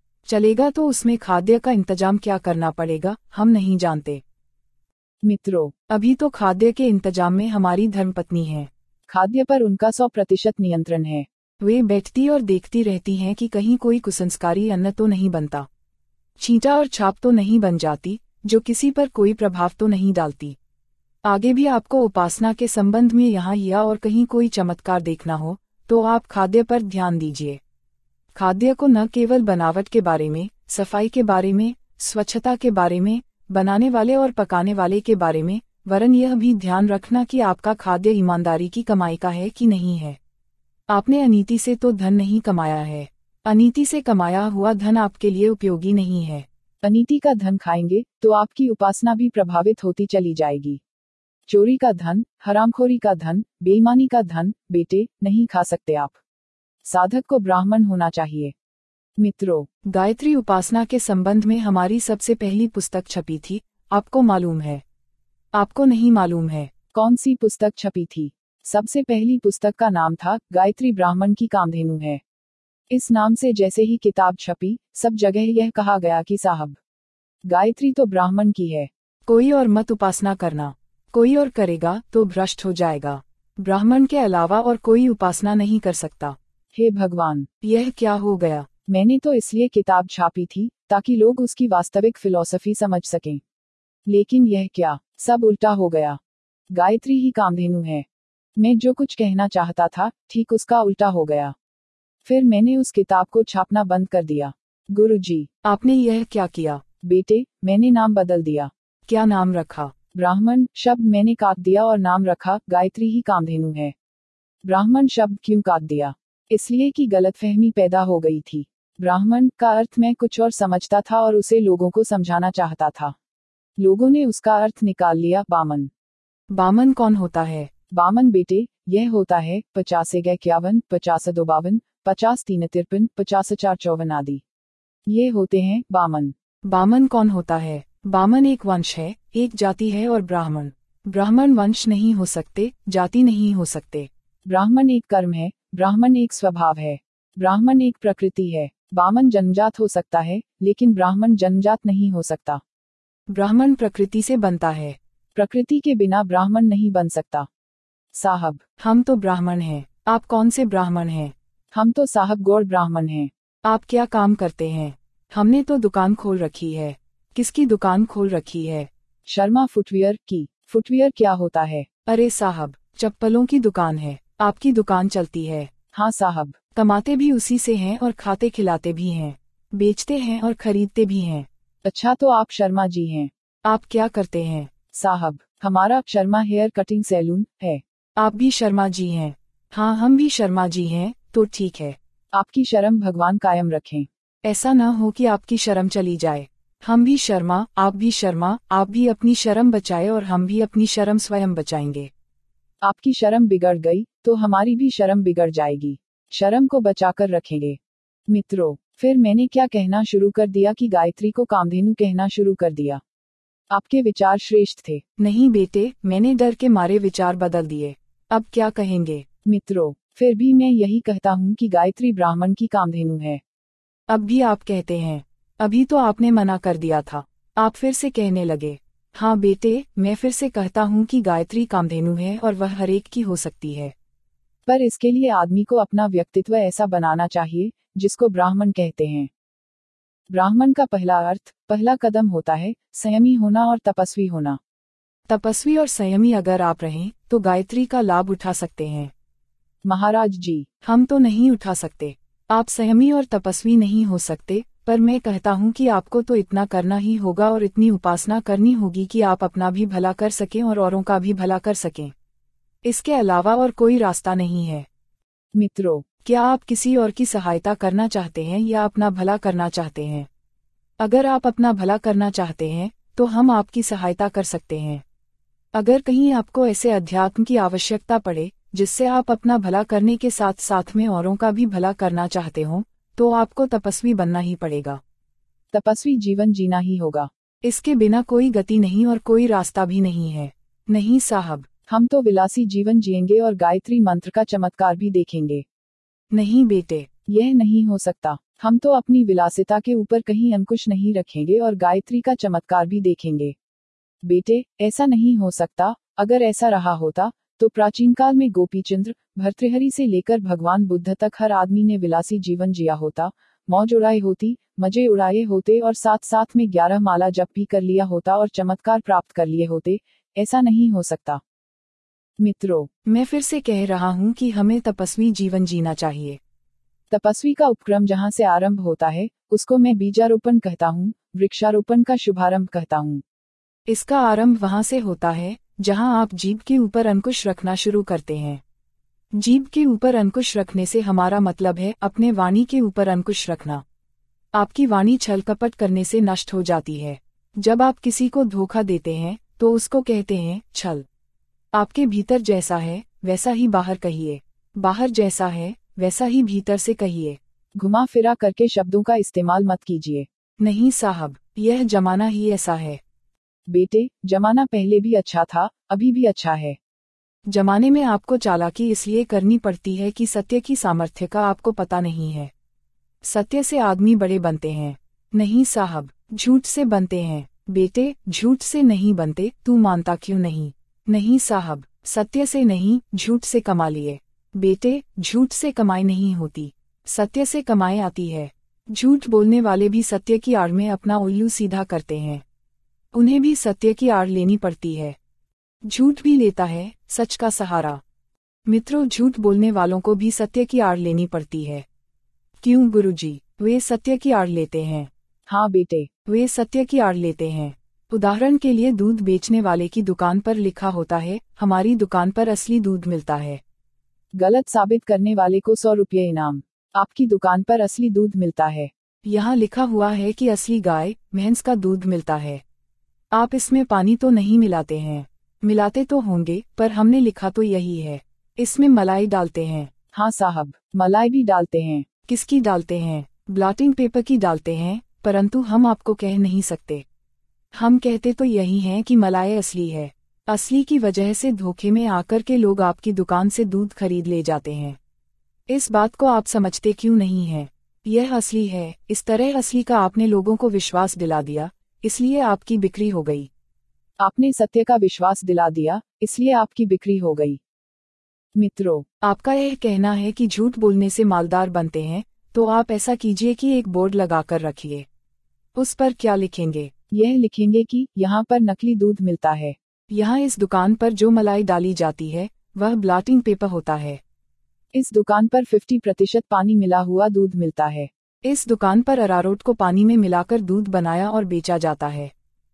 चलेगा तो उसमें खाद्य का इंतजाम क्या करना पड़ेगा, हम नहीं जानते। मित्रों, अभी तो खाद्य के इंतजाम में हमारी धर्मपत्नी है। खाद्य पर उनका सौ प्रतिशत नियंत्रण है। वे बैठती और देखती रहती हैं कि कहीं कोई कुसंस्कारी अन्न तो नहीं बनता, छींटा और छाप तो नहीं बन जाती, जो किसी पर कोई प्रभाव तो नहीं डालती। आगे भी आपको उपासना के संबंध में यहाँ या और कहीं कोई चमत्कार देखना हो तो आप खाद्य पर ध्यान दीजिए। खाद्य को न केवल बनावट के बारे में, सफाई के बारे में, स्वच्छता के बारे में, बनाने वाले और पकाने वाले के बारे में, वरन यह भी ध्यान रखना कि आपका खाद्य ईमानदारी की कमाई का है कि नहीं है। आपने अनीति से तो धन नहीं कमाया है। अनीति से कमाया हुआ धन आपके लिए उपयोगी नहीं है। अनीति का धन खाएंगे तो आपकी उपासना भी प्रभावित होती चली जाएगी। चोरी का धन, हरामखोरी का धन, बेईमानी का धन, बेटे, नहीं खा सकते आप। साधक को ब्राह्मण होना चाहिए। मित्रों, गायत्री उपासना के संबंध में हमारी सबसे पहली पुस्तक छपी थी, आपको मालूम है? आपको नहीं मालूम है? कौन सी पुस्तक छपी थी? सबसे पहली पुस्तक का नाम था गायत्री ब्राह्मण की कामधेनु है। इस नाम से जैसे ही किताब छपी, सब जगह यह कहा गया कि साहब, गायत्री तो ब्राह्मण की है, कोई और मत उपासना करना। कोई और करेगा तो भ्रष्ट हो जाएगा। ब्राह्मण के अलावा और कोई उपासना नहीं कर सकता। हे भगवान, यह क्या हो गया? मैंने तो इसलिए किताब छापी थी ताकि लोग उसकी वास्तविक फिलॉसफी समझ सकें। लेकिन यह क्या, सब उल्टा हो गया। गायत्री ही कामधेनु है। मैं जो कुछ कहना चाहता था, ठीक उसका उल्टा हो गया। फिर मैंने उस किताब को छापना बंद कर दिया। गुरुजी, आपने यह क्या किया? बेटे, मैंने नाम बदल दिया। क्या नाम रखा? ब्राह्मण शब्द मैंने काट दिया और नाम रखा गायत्री ही कामधेनु है। ब्राह्मण शब्द क्यों काट दिया? इसलिए कि गलतफहमी पैदा हो गई थी। ब्राह्मण का अर्थ मैं कुछ और समझता था और उसे लोगों को समझाना चाहता था। लोगों ने उसका अर्थ निकाल लिया बामन। बामन कौन होता है? बामन बेटे, यह होता है पचास एक इक्यावन, पचास दो बावन, पचास तीन तिरपन, पचास चार चौवन आदि। ये होते हैं बामन। बामन कौन होता है? बामन एक वंश है, एक जाति है और ब्राह्मण ब्राह्मण वंश नहीं हो सकते, जाति नहीं हो सकते। ब्राह्मण एक कर्म है, ब्राह्मण एक स्वभाव है, ब्राह्मण एक प्रकृति है। बामन जन्मजात हो सकता है, लेकिन ब्राह्मण जन्मजात नहीं हो सकता। ब्राह्मण प्रकृति से बनता है, प्रकृति के बिना ब्राह्मण नहीं बन सकता। साहब, हम तो ब्राह्मण हैं। आप कौन से ब्राह्मण हैं? हम तो साहब गौड़ ब्राह्मण हैं। आप क्या काम करते हैं? हमने तो दुकान खोल रखी है। किसकी दुकान खोल रखी है? शर्मा फुटवियर की। फुटवियर क्या होता है? अरे साहब, चप्पलों की दुकान है। आपकी दुकान चलती है? हाँ साहब। कमाते भी उसी से हैं और खाते खिलाते भी हैं, बेचते हैं और खरीदते भी हैं। अच्छा, तो आप शर्मा जी हैं। आप क्या करते हैं? साहब, हमारा शर्मा हेयर कटिंग सैलून है। आप भी शर्मा जी हैं? हाँ, हम भी शर्मा जी हैं। तो ठीक है। आपकी शर्म भगवान कायम रखें। ऐसा न हो कि आपकी शर्म चली जाए। हम भी शर्मा, आप भी शर्मा, आप भी अपनी शर्म बचाए और हम भी अपनी शर्म स्वयं बचाएंगे। आपकी शर्म बिगड़ गई तो हमारी भी शर्म बिगड़ जाएगी। शर्म को बचाकर रखेंगे। मित्रों, फिर मैंने क्या कहना शुरू कर दिया कि गायत्री को कामधेनु कहना शुरू कर दिया। आपके विचार श्रेष्ठ थे। नहीं बेटे, मैंने डर के मारे विचार बदल दिए। अब क्या कहेंगे? मित्रों, फिर भी मैं यही कहता हूँ कि गायत्री ब्राह्मण की कामधेनु है। अब भी आप कहते हैं? अभी तो आपने मना कर दिया था, आप फिर से कहने लगे। हाँ बेटे, मैं फिर से कहता हूँ कि गायत्री कामधेनु है और वह हरेक की हो सकती है। पर इसके लिए आदमी को अपना व्यक्तित्व ऐसा बनाना चाहिए जिसको ब्राह्मण कहते हैं। ब्राह्मण का पहला अर्थ, पहला कदम होता है संयमी होना और तपस्वी होना। तपस्वी और संयमी अगर आप रहें तो गायत्री का लाभ उठा सकते हैं। महाराज जी, हम तो नहीं उठा सकते। आप संयमी और तपस्वी नहीं हो सकते, पर मैं कहता हूँ कि आपको तो इतना करना ही होगा और इतनी उपासना करनी होगी कि आप अपना भी भला कर सकें और औरों का भी भला कर सकें। इसके अलावा और कोई रास्ता नहीं है। मित्रों, क्या आप किसी और की सहायता करना चाहते हैं या अपना भला करना चाहते हैं? अगर आप अपना भला करना चाहते हैं तो हम आपकी सहायता कर सकते हैं। अगर कहीं आपको ऐसे अध्यात्म की आवश्यकता पड़े जिससे आप अपना भला करने के साथ साथ में औरों का भी भला करना चाहते हो, तो आपको तपस्वी बनना ही पड़ेगा। तपस्वी जीवन जीना ही होगा। इसके बिना कोई गति नहीं और कोई रास्ता भी नहीं है। नहीं साहब, हम तो विलासी जीवन जिएंगे और गायत्री मंत्र का चमत्कार भी देखेंगे। नहीं बेटे, यह नहीं हो सकता। हम तो अपनी विलासिता के ऊपर कहीं अंकुश नहीं रखेंगे और गायत्री का चमत्कार भी देखेंगे। बेटे, ऐसा नहीं हो सकता। अगर ऐसा रहा होता तो प्राचीन काल में गोपीचंद्र, भर्तृहरि से लेकर भगवान बुद्ध तक हर आदमी ने विलासी जीवन जिया होता, मौज उड़ाई होती, मजे उड़ाए होते और साथ साथ में ग्यारह माला जप भी कर लिया होता और चमत्कार प्राप्त कर लिए होते। ऐसा नहीं हो सकता। मित्रों, मैं फिर से कह रहा हूँ कि हमें तपस्वी जीवन जीना चाहिए। तपस्वी का उपक्रम जहाँ से आरंभ होता है उसको मैं बीजारोपण कहता हूँ, वृक्षारोपण का शुभारंभ कहता हूँ। इसका आरंभ वहाँ से होता है जहाँ आप जीभ के ऊपर अंकुश रखना शुरू करते हैं। जीभ के ऊपर अंकुश रखने से हमारा मतलब है अपने वाणी के ऊपर अंकुश रखना। आपकी वाणी छल कपट करने से नष्ट हो जाती है। जब आप किसी को धोखा देते हैं तो उसको कहते हैं छल। आपके भीतर जैसा है वैसा ही बाहर कहिए, बाहर जैसा है वैसा ही भीतर से कहिए। घुमा फिरा करके शब्दों का इस्तेमाल मत कीजिए। नहीं साहब, यह जमाना ही ऐसा है। बेटे, जमाना पहले भी अच्छा था, अभी भी अच्छा है। जमाने में आपको चालाकी इसलिए करनी पड़ती है कि सत्य की सामर्थ्य का आपको पता नहीं है। सत्य से आदमी बड़े बनते हैं। नहीं साहब, झूठ से बनते हैं। बेटे, झूठ से नहीं बनते, तू मानता क्यों नहीं? नहीं साहब, सत्य से नहीं, झूठ से कमा लिए। बेटे, झूठ से कमाई नहीं होती, सत्य से कमाई आती है। झूठ बोलने वाले भी सत्य की आड़ में अपना उल्लू सीधा करते हैं। उन्हें भी सत्य की आड़ लेनी पड़ती है। झूठ भी लेता है सच का सहारा। मित्रों, झूठ बोलने वालों को भी सत्य की आड़ लेनी पड़ती है। क्यों गुरुजी? वे सत्य की आड़ लेते हैं। हाँ बेटे, वे सत्य की आड़ लेते हैं। उदाहरण के लिए दूध बेचने वाले की दुकान पर लिखा होता है हमारी दुकान पर असली दूध मिलता है। गलत साबित करने वाले को सौ रुपये इनाम। आपकी दुकान पर असली दूध मिलता है। यहाँ लिखा हुआ है कि असली गाय भैंस का दूध मिलता है। आप इसमें पानी तो नहीं मिलाते हैं? मिलाते तो होंगे, पर हमने लिखा तो यही है। इसमें मलाई डालते हैं। हाँ साहब, मलाई भी डालते हैं। किसकी डालते हैं? ब्लॉटिंग पेपर की डालते हैं, परंतु हम आपको कह नहीं सकते। हम कहते तो यही हैं कि मलाई असली है। असली की वजह से धोखे में आकर के लोग आपकी दुकान से दूध खरीद ले जाते हैं। इस बात को आप समझते क्यों नहीं हैं? यह असली है। इस तरह असली का आपने लोगों को विश्वास दिला दिया, इसलिए आपकी बिक्री हो गई। आपने सत्य का विश्वास दिला दिया, इसलिए आपकी बिक्री हो गई। मित्रों, आपका यह कहना है कि झूठ बोलने से मालदार बनते हैं, तो आप ऐसा कीजिए कि एक बोर्ड लगाकर रखिए। उस पर क्या लिखेंगे? यह लिखेंगे कि यहाँ पर नकली दूध मिलता है। यहाँ इस दुकान पर जो मलाई डाली जाती है वह ब्लॉटिंग पेपर होता है। इस दुकान पर पचास प्रतिशत पानी मिला हुआ दूध मिलता है। इस दुकान पर अरारोट को पानी में मिलाकर दूध बनाया और बेचा जाता है।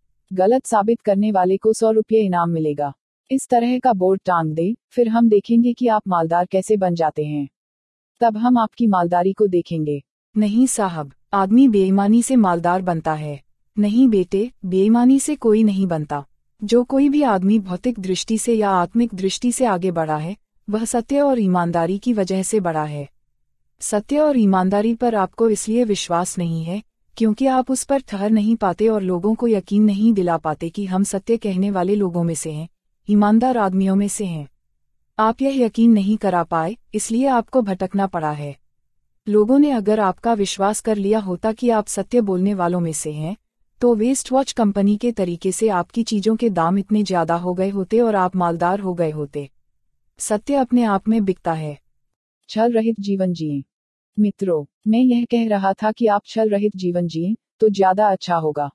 गलत साबित करने वाले को सौ रुपये इनाम मिलेगा। इस तरह का बोर्ड टांग दे, फिर हम देखेंगे कि आप मालदार कैसे बन जाते हैं। तब हम आपकी मालदारी को देखेंगे। नहीं साहब, आदमी बेईमानी से मालदार बनता है। नहीं बेटे, बेईमानी से कोई नहीं बनता। जो कोई भी आदमी भौतिक दृष्टि से या आत्मिक दृष्टि से आगे बढ़ा है, वह सत्य और ईमानदारी की वजह से बढ़ा है। सत्य और ईमानदारी पर आपको इसलिए विश्वास नहीं है क्योंकि आप उस पर ठहर नहीं पाते और लोगों को यकीन नहीं दिला पाते कि हम सत्य कहने वाले लोगों में से हैं, ईमानदार आदमियों में से हैं। आप यह यकीन नहीं करा पाए, इसलिए आपको भटकना पड़ा है। लोगों ने अगर आपका विश्वास कर लिया होता कि आप सत्य बोलने वालों में से हैं, तो वेस्ट वॉच कंपनी के तरीके से आपकी चीजों के दाम इतने ज्यादा हो गए होते और आप मालदार हो गए होते। सत्य अपने आप में बिकता है। छल रहित जीवन जिए। मित्रों, मैं यह कह रहा था कि आप छल रहित जीवन जिए तो ज्यादा अच्छा होगा।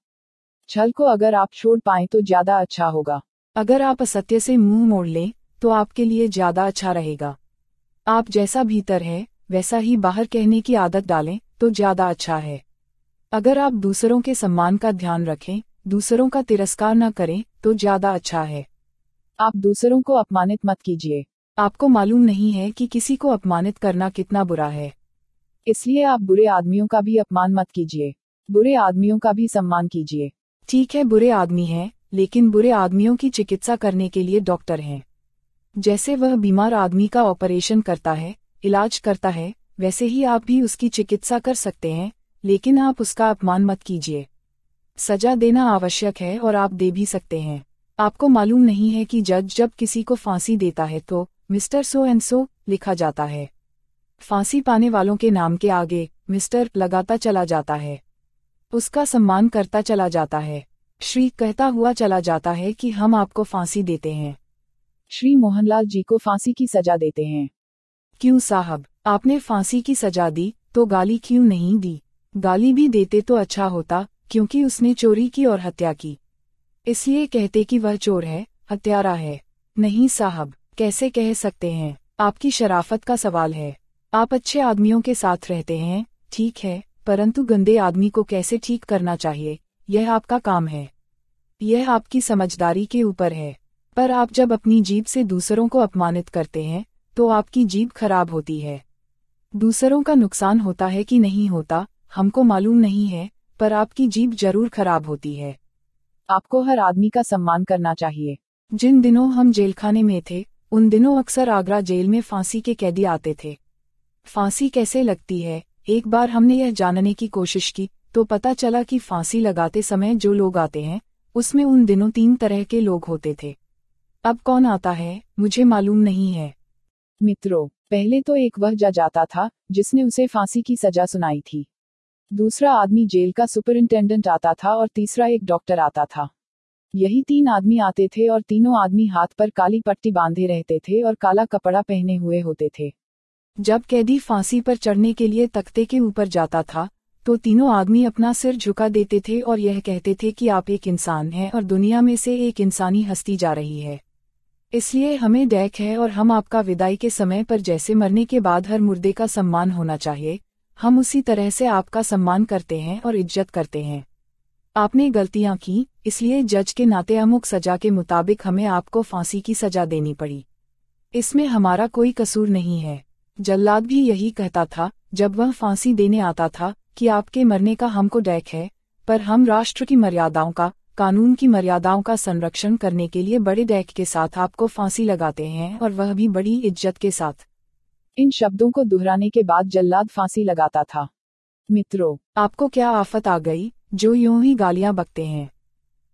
छल को अगर आप छोड़ पाएं तो ज्यादा अच्छा होगा। अगर आप असत्य से मुंह मोड़ लें तो आपके लिए ज्यादा अच्छा रहेगा। आप जैसा भीतर है वैसा ही बाहर कहने की आदत डालें तो ज्यादा अच्छा है। अगर आप दूसरों के सम्मान का ध्यान रखें, दूसरों का तिरस्कार न करें तो ज्यादा अच्छा है। आप दूसरों को अपमानित मत कीजिए। आपको मालूम नहीं है कि किसी को अपमानित करना कितना बुरा है। इसलिए आप बुरे आदमियों का भी अपमान मत कीजिए, बुरे आदमियों का भी सम्मान कीजिए। ठीक है, बुरे आदमी हैं, लेकिन बुरे आदमियों की चिकित्सा करने के लिए डॉक्टर हैं। जैसे वह बीमार आदमी का ऑपरेशन करता है, इलाज करता है, वैसे ही आप भी उसकी चिकित्सा कर सकते हैं, लेकिन आप उसका अपमान मत कीजिए। सजा देना आवश्यक है और आप दे भी सकते हैं। आपको मालूम नहीं है कि जज जब किसी को फांसी देता है तो मिस्टर सो एंड सो लिखा जाता है। फांसी पाने वालों के नाम के आगे मिस्टर लगाता चला जाता है। उसका सम्मान करता चला जाता है। श्री कहता हुआ चला जाता है कि हम आपको फांसी देते हैं। श्री मोहनलाल जी को फांसी की सजा देते हैं। क्यों साहब, आपने फांसी की सजा दी तो गाली क्यों नहीं दी? गाली भी देते तो अच्छा होता, क्योंकि उसने चोरी की और हत्या की, इसलिए कहते कि वह चोर है, हत्यारा है। नहीं साहब, कैसे कह सकते हैं? आपकी शराफत का सवाल है। आप अच्छे आदमियों के साथ रहते हैं, ठीक है, परंतु गंदे आदमी को कैसे ठीक करना चाहिए, यह आपका काम है। यह आपकी समझदारी के ऊपर है। पर आप जब अपनी जीभ से दूसरों को अपमानित करते हैं, तो आपकी जीभ खराब होती है। दूसरों का नुकसान होता है कि नहीं होता, हमको मालूम नहीं है, पर आपकी जीभ जरूर खराब होती है। आपको हर आदमी का सम्मान करना चाहिए। जिन दिनों हम जेलखाने में थे, उन दिनों अक्सर आगरा जेल में फांसी के कैदी आते थे। फांसी कैसे लगती है, एक बार हमने यह जानने की कोशिश की, तो पता चला कि फांसी लगाते समय जो लोग आते हैं, उसमें उन दिनों तीन तरह के लोग होते थे। अब कौन आता है, मुझे मालूम नहीं है। मित्रों, पहले तो एक वह जज आता था, जिसने उसे फांसी की सजा सुनाई थी। दूसरा आदमी जेल का सुपरिंटेंडेंट आता था और तीसरा एक डॉक्टर आता था। यही तीन आदमी आते थे और तीनों आदमी हाथ पर काली पट्टी बांधे रहते थे और काला कपड़ा पहने हुए होते थे। जब कैदी फांसी पर चढ़ने के लिए तख्ते के ऊपर जाता था, तो तीनों आदमी अपना सिर झुका देते थे और यह कहते थे कि आप एक इंसान हैं और दुनिया में से एक इंसानी हस्ती जा रही है। इसलिए हमें डैक है और हम आपका विदाई के समय पर जैसे मरने के बाद हर मुर्दे का सम्मान होना चाहिए, हम उसी तरह से आपका सम्मान करते हैं और इज्जत करते हैं। आपने गलतियां की, इसलिए जज के नाते अमुक सजा के मुताबिक हमें आपको फांसी की सजा देनी पड़ी। इसमें हमारा कोई कसूर नहीं है। जल्लाद भी यही कहता था जब वह फांसी देने आता था कि आपके मरने का हमको डैक है, पर हम राष्ट्र की मर्यादाओं का, कानून की मर्यादाओं का संरक्षण करने के लिए बड़े डैक के साथ आपको फांसी लगाते हैं और वह भी बड़ी इज्जत के साथ। इन शब्दों को दोहराने के बाद जल्लाद फांसी लगाता था। मित्रों, आपको क्या आफत आ गई जो यूं ही गालियां बकते हैं?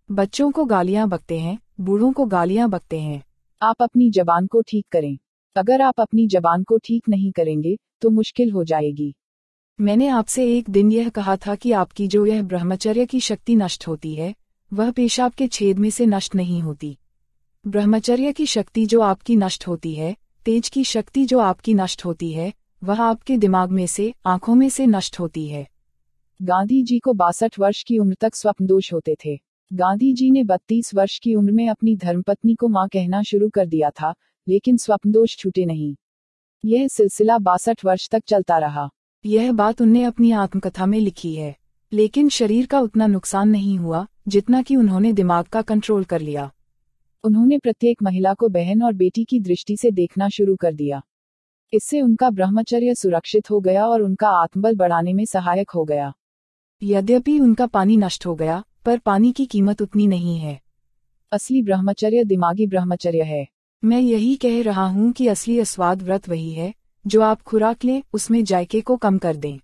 बच्चों को गालियां बकते हैं, बूढ़ों को गालियां बकते हैं। आप अपनी जबान को ठीक करें। अगर आप अपनी जबान को ठीक नहीं करेंगे तो मुश्किल हो जाएगी। मैंने आपसे एक दिन यह कहा था कि आपकी जो यह ब्रह्मचर्य की शक्ति नष्ट होती है, वह पेशाब के छेद में से नष्ट नहीं होती। ब्रह्मचर्य की शक्ति जो आपकी नष्ट होती है, तेज की शक्ति जो आपकी नष्ट होती है, वह आपके दिमाग में से, आंखों में से नष्ट होती है। गांधी जी को बासठ वर्ष की उम्र तक स्वप्नदोष होते थे। गांधी जी ने बत्तीस वर्ष की उम्र में अपनी धर्मपत्नी को मां कहना शुरू कर दिया था, लेकिन स्वप्नदोष छूटे नहीं। यह सिलसिला बासठ वर्ष तक चलता रहा। यह बात उनने अपनी आत्मकथा में लिखी है। लेकिन शरीर का उतना नुकसान नहीं हुआ जितना कि उन्होंने दिमाग का कंट्रोल कर लिया। उन्होंने प्रत्येक महिला को बहन और बेटी की दृष्टि से देखना शुरू कर दिया। इससे उनका ब्रह्मचर्य सुरक्षित हो गया और उनका आत्मबल बढ़ाने में सहायक हो गया। यद्यपि उनका पानी नष्ट हो गया, पर पानी की कीमत उतनी नहीं है। असली ब्रह्मचर्य दिमागी ब्रह्मचर्य है। मैं यही कह रहा हूँ कि असली अस्वाद व्रत वही है जो आप खुराक लें, उसमें जायके को कम कर दें।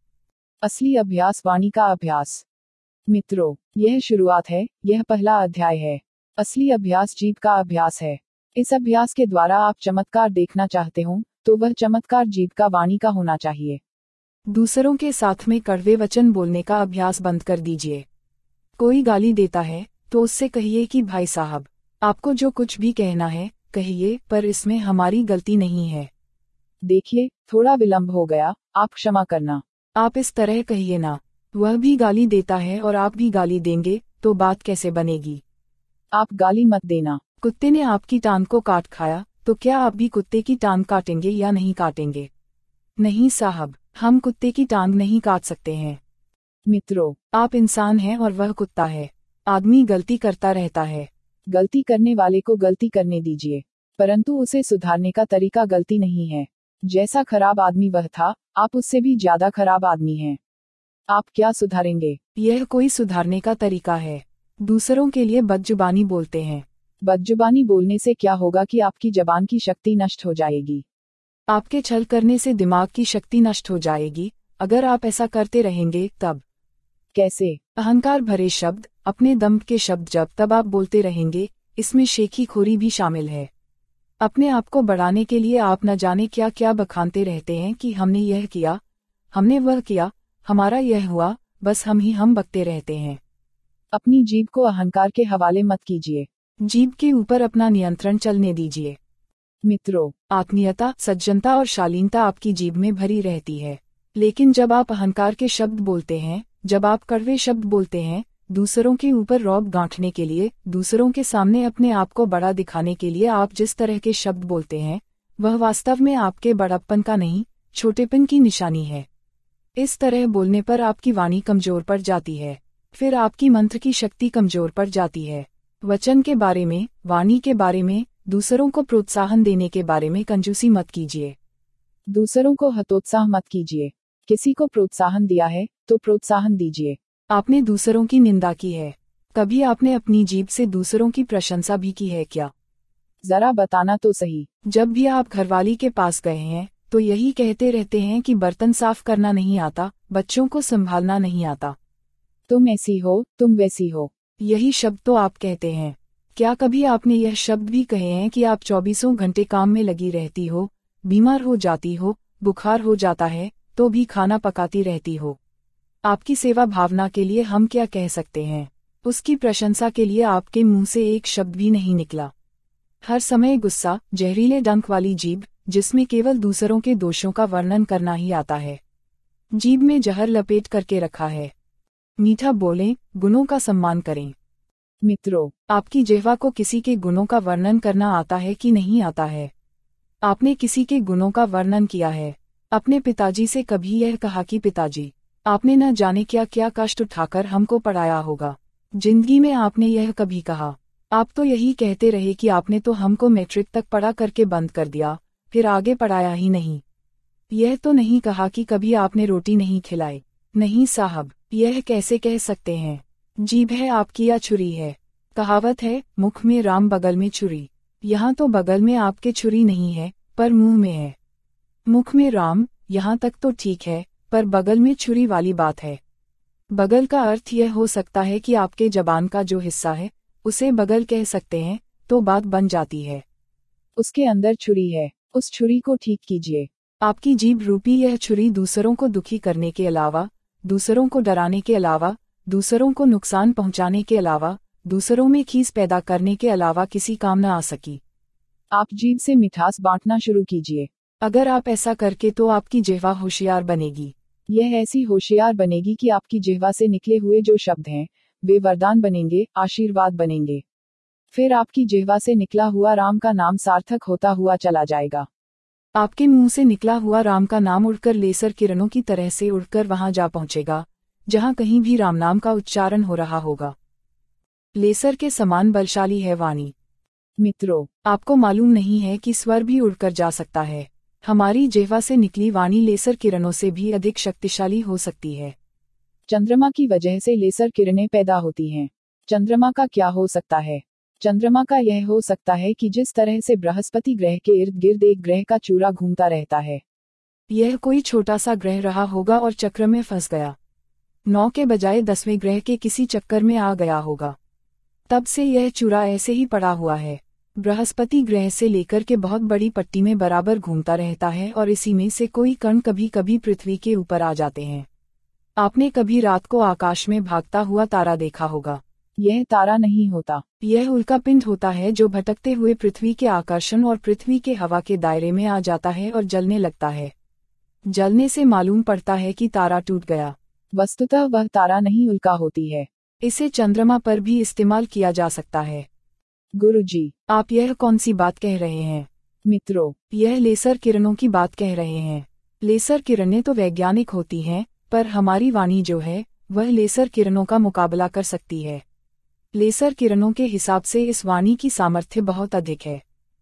असली अभ्यास वाणी का अभ्यास। मित्रों, यह शुरुआत है, यह पहला अध्याय है। असली अभ्यास जीभ का अभ्यास है। इस अभ्यास के द्वारा आप चमत्कार देखना चाहते हो तो वह चमत्कार जीभ का वाणी का होना चाहिए। दूसरों के साथ में कड़वे वचन बोलने का अभ्यास बंद कर दीजिए। कोई गाली देता है तो उससे कहिए कि भाई साहब, आपको जो कुछ भी कहना है कहिए, पर इसमें हमारी गलती नहीं है। देखिए, थोड़ा विलंब हो गया, आप क्षमा करना। आप इस तरह कहिए ना। वह भी गाली देता है और आप भी गाली देंगे तो बात कैसे बनेगी? आप गाली मत देना। कुत्ते ने आपकी टांग को काट खाया तो क्या आप भी कुत्ते की टांग काटेंगे या नहीं काटेंगे? नहीं साहब, हम कुत्ते की टांग नहीं काट सकते हैं। मित्रों, आप इंसान हैं और वह कुत्ता है। आदमी गलती करता रहता है। गलती करने वाले को गलती करने दीजिए, परंतु उसे सुधारने का तरीका गलती नहीं है। जैसा खराब आदमी वह था, आप उससे भी ज्यादा खराब आदमी हैं। आप क्या सुधारेंगे? यह कोई सुधारने का तरीका है? दूसरों के लिए बदजुबानी बोलते हैं। बदजुबानी बोलने से क्या होगा कि आपकी जबान की शक्ति नष्ट हो जाएगी। आपके छल करने से दिमाग की शक्ति नष्ट हो जाएगी। अगर आप ऐसा करते रहेंगे तब। कैसे? अहंकार भरे शब्द, अपने दम के शब्द जब तब आप बोलते रहेंगे, इसमें शेखीखोरी भी शामिल है। अपने आप को बढ़ाने के लिए आप न जाने क्या क्या बखानते रहते हैं कि हमने यह किया, हमने वह किया, हमारा यह हुआ, बस हम ही हम बकते रहते हैं। अपनी जीभ को अहंकार के हवाले मत कीजिए। जीभ के ऊपर अपना नियंत्रण चलने दीजिए। मित्रों, आत्मीयता, सज्जनता और शालीनता आपकी जीभ में भरी रहती है। लेकिन जब आप अहंकार के शब्द बोलते हैं, जब आप कड़वे शब्द बोलते हैं, दूसरों के ऊपर रौब गांठने के लिए, दूसरों के सामने अपने आप को बड़ा दिखाने के लिए आप जिस तरह के शब्द बोलते हैं, वह वास्तव में आपके बड़प्पन का नहीं, छोटेपन की निशानी है। इस तरह बोलने पर आपकी वाणी कमजोर पड़ जाती है। फिर आपकी मंत्र की शक्ति कमजोर पड़ जाती है। वचन के बारे में, वाणी के बारे में, दूसरों को प्रोत्साहन देने के बारे में कंजूसी मत कीजिए। दूसरों को हतोत्साह मत कीजिए। किसी को प्रोत्साहन दिया है तो प्रोत्साहन दीजिए। आपने दूसरों की निंदा की है, कभी आपने अपनी जीभ से दूसरों की प्रशंसा भी की है क्या? जरा बताना तो सही। जब भी आप घरवाली के पास गए हैं तो यही कहते रहते हैं कि बर्तन साफ करना नहीं आता, बच्चों को संभालना नहीं आता, तुम ऐसी हो, तुम वैसी हो। यही शब्द तो आप कहते हैं। क्या कभी आपने यह शब्द भी कहे हैं कि आप चौबीसों घंटे काम में लगी रहती हो, बीमार हो जाती हो, बुखार हो जाता है तो भी खाना पकाती रहती हो? आपकी सेवा भावना के लिए हम क्या कह सकते हैं? उसकी प्रशंसा के लिए आपके मुंह से एक शब्द भी नहीं निकला। हर समय गुस्सा, जहरीले डंक वाली जीभ, जिसमें केवल दूसरों के दोषों का वर्णन करना ही आता है। जीभ में जहर लपेट करके रखा है। मीठा बोलें, गुणों का सम्मान करें। मित्रों, आपकी जिह्वा को किसी के गुणों का वर्णन करना आता है कि नहीं आता है? आपने किसी के गुणों का वर्णन किया है? अपने पिताजी से कभी यह कहा कि पिताजी, आपने न जाने क्या क्या कष्ट उठाकर हमको पढ़ाया होगा? जिंदगी में आपने यह कभी कहा? आप तो यही कहते रहे कि आपने तो हमको मैट्रिक तक पढ़ा करके बंद कर दिया, फिर आगे पढ़ाया ही नहीं। यह तो नहीं कहा कि कभी आपने रोटी नहीं खिलाई? नहीं साहब, यह कैसे कह सकते हैं? जीभ है आपकी या छुरी है? कहावत है, मुख में राम बगल में छुरी। यहाँ तो बगल में आपके छुरी नहीं है, पर मुंह में है। मुख में राम, यहाँ तक तो ठीक है, पर बगल में छुरी वाली बात है। बगल का अर्थ यह हो सकता है कि आपके ज़बान का जो हिस्सा है उसे बगल कह सकते हैं, तो बात बन जाती है। उसके अंदर छुरी है, उस छुरी को ठीक कीजिए। आपकी जीभ रूपी यह छुरी दूसरों को दुखी करने के अलावा, दूसरों को डराने के अलावा, दूसरों को नुकसान पहुंचाने के अलावा, दूसरों में खीस पैदा करने के अलावा किसी काम न आ सकी। आप जीभ से मिठास बांटना शुरू कीजिए। अगर आप ऐसा करके तो आपकी जिह्वा होशियार बनेगी। यह ऐसी होशियार बनेगी कि आपकी जिह्वा से निकले हुए जो शब्द हैं वे वरदान बनेंगे, आशीर्वाद बनेंगे। फिर आपकी जिह्वा से निकला हुआ राम का नाम सार्थक होता हुआ चला जाएगा। आपके मुंह से निकला हुआ राम का नाम उड़कर लेसर किरणों की तरह से उड़कर वहां जा पहुंचेगा जहां कहीं भी राम नाम का उच्चारण हो रहा होगा। लेसर के समान बलशाली है वाणी। मित्रों, आपको मालूम नहीं है कि स्वर भी उड़कर जा सकता है। हमारी जिह्वा से निकली वाणी लेसर किरणों से भी अधिक शक्तिशाली हो सकती है। चंद्रमा की वजह से लेसर किरणें पैदा होती हैं। चंद्रमा का क्या हो सकता है? चंद्रमा का यह हो सकता है कि जिस तरह से बृहस्पति ग्रह के इर्द गिर्द एक ग्रह का चूरा घूमता रहता है, यह कोई छोटा सा ग्रह रहा होगा और चक्र में फंस गया। नौ के बजाय दसवें ग्रह के किसी चक्कर में आ गया होगा। तब से यह चूरा ऐसे ही पड़ा हुआ है। बृहस्पति ग्रह से लेकर के बहुत बड़ी पट्टी में बराबर घूमता रहता है और इसी में से कोई कण कभी कभी पृथ्वी के ऊपर आ जाते हैं। आपने कभी रात को आकाश में भागता हुआ तारा देखा होगा? यह तारा नहीं होता, यह उल्का पिंड होता है जो भटकते हुए पृथ्वी के आकर्षण और पृथ्वी के हवा के दायरे में आ जाता है और जलने लगता है। जलने से मालूम पड़ता है कि तारा टूट गया। वस्तुतः वह तारा नहीं उल्का होती है। इसे चंद्रमा पर भी इस्तेमाल किया जा सकता है। गुरुजी, आप यह कौन सी बात कह रहे हैं? मित्रों, यह लेसर किरणों की बात कह रहे हैं। लेसर किरणें तो वैज्ञानिक होती हैं, पर हमारी वाणी जो है वह लेसर किरणों का मुकाबला कर सकती है। लेसर किरणों के हिसाब से इस वाणी की सामर्थ्य बहुत अधिक है।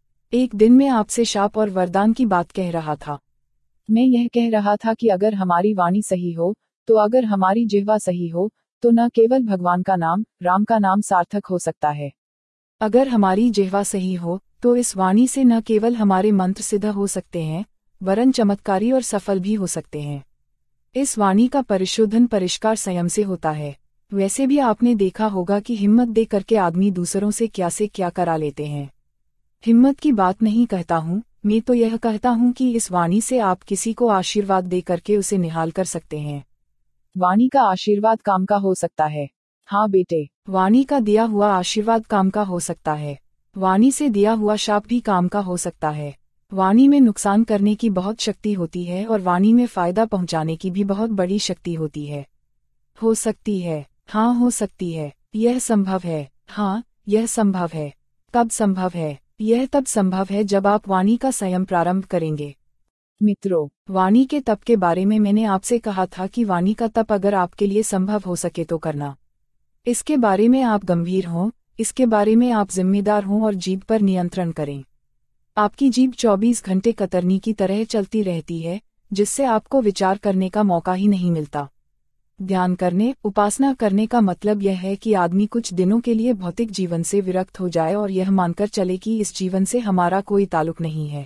एक दिन मैं आपसे शाप और वरदान की बात कह रहा था। मैं यह कह रहा था कि अगर हमारी वाणी सही हो, तो अगर हमारी जिह्वा सही हो, तो न केवल भगवान का नाम, राम का नाम सार्थक हो सकता है। अगर हमारी जिह्वा सही हो, तो इस वाणी से न केवल हमारे मंत्र सिद्ध हो सकते हैं, वरन चमत्कारी और सफल भी हो सकते हैं। इस वाणी का परिशोधन परिष्कार संयम से होता है। वैसे भी आपने देखा होगा कि हिम्मत दे करके आदमी दूसरों से क्या से क्या करा लेते हैं। हिम्मत की बात नहीं कहता हूँ, मैं तो यह कहता हूँ कि इस वाणी से आप किसी को आशीर्वाद दे करके उसे निहाल कर सकते हैं। वाणी का आशीर्वाद काम का हो सकता है। हाँ बेटे, वाणी का दिया हुआ आशीर्वाद काम का हो सकता है। वाणी से दिया हुआ शाप भी काम का हो सकता है। वाणी में नुकसान करने की बहुत शक्ति होती है और वाणी में फायदा पहुंचाने की भी बहुत बड़ी शक्ति होती है। हो सकती है, हाँ हो सकती है, यह संभव है, हाँ यह संभव है। कब संभव है? यह तब संभव है जब आप वाणी का संयम प्रारंभ करेंगे। मित्रों, वाणी के तप के बारे में मैंने आपसे कहा था कि वाणी का तप अगर आपके लिए संभव हो सके तो करना। इसके बारे में आप गंभीर हों, इसके बारे में आप जिम्मेदार हों और जीभ पर नियंत्रण करें। आपकी जीभ चौबीस घंटे कतरनी की तरह चलती रहती है, जिससे आपको विचार करने का मौका ही नहीं मिलता। ध्यान करने, उपासना करने का मतलब यह है कि आदमी कुछ दिनों के लिए भौतिक जीवन से विरक्त हो जाए और यह मानकर चले कि इस जीवन से हमारा कोई ताल्लुक नहीं है।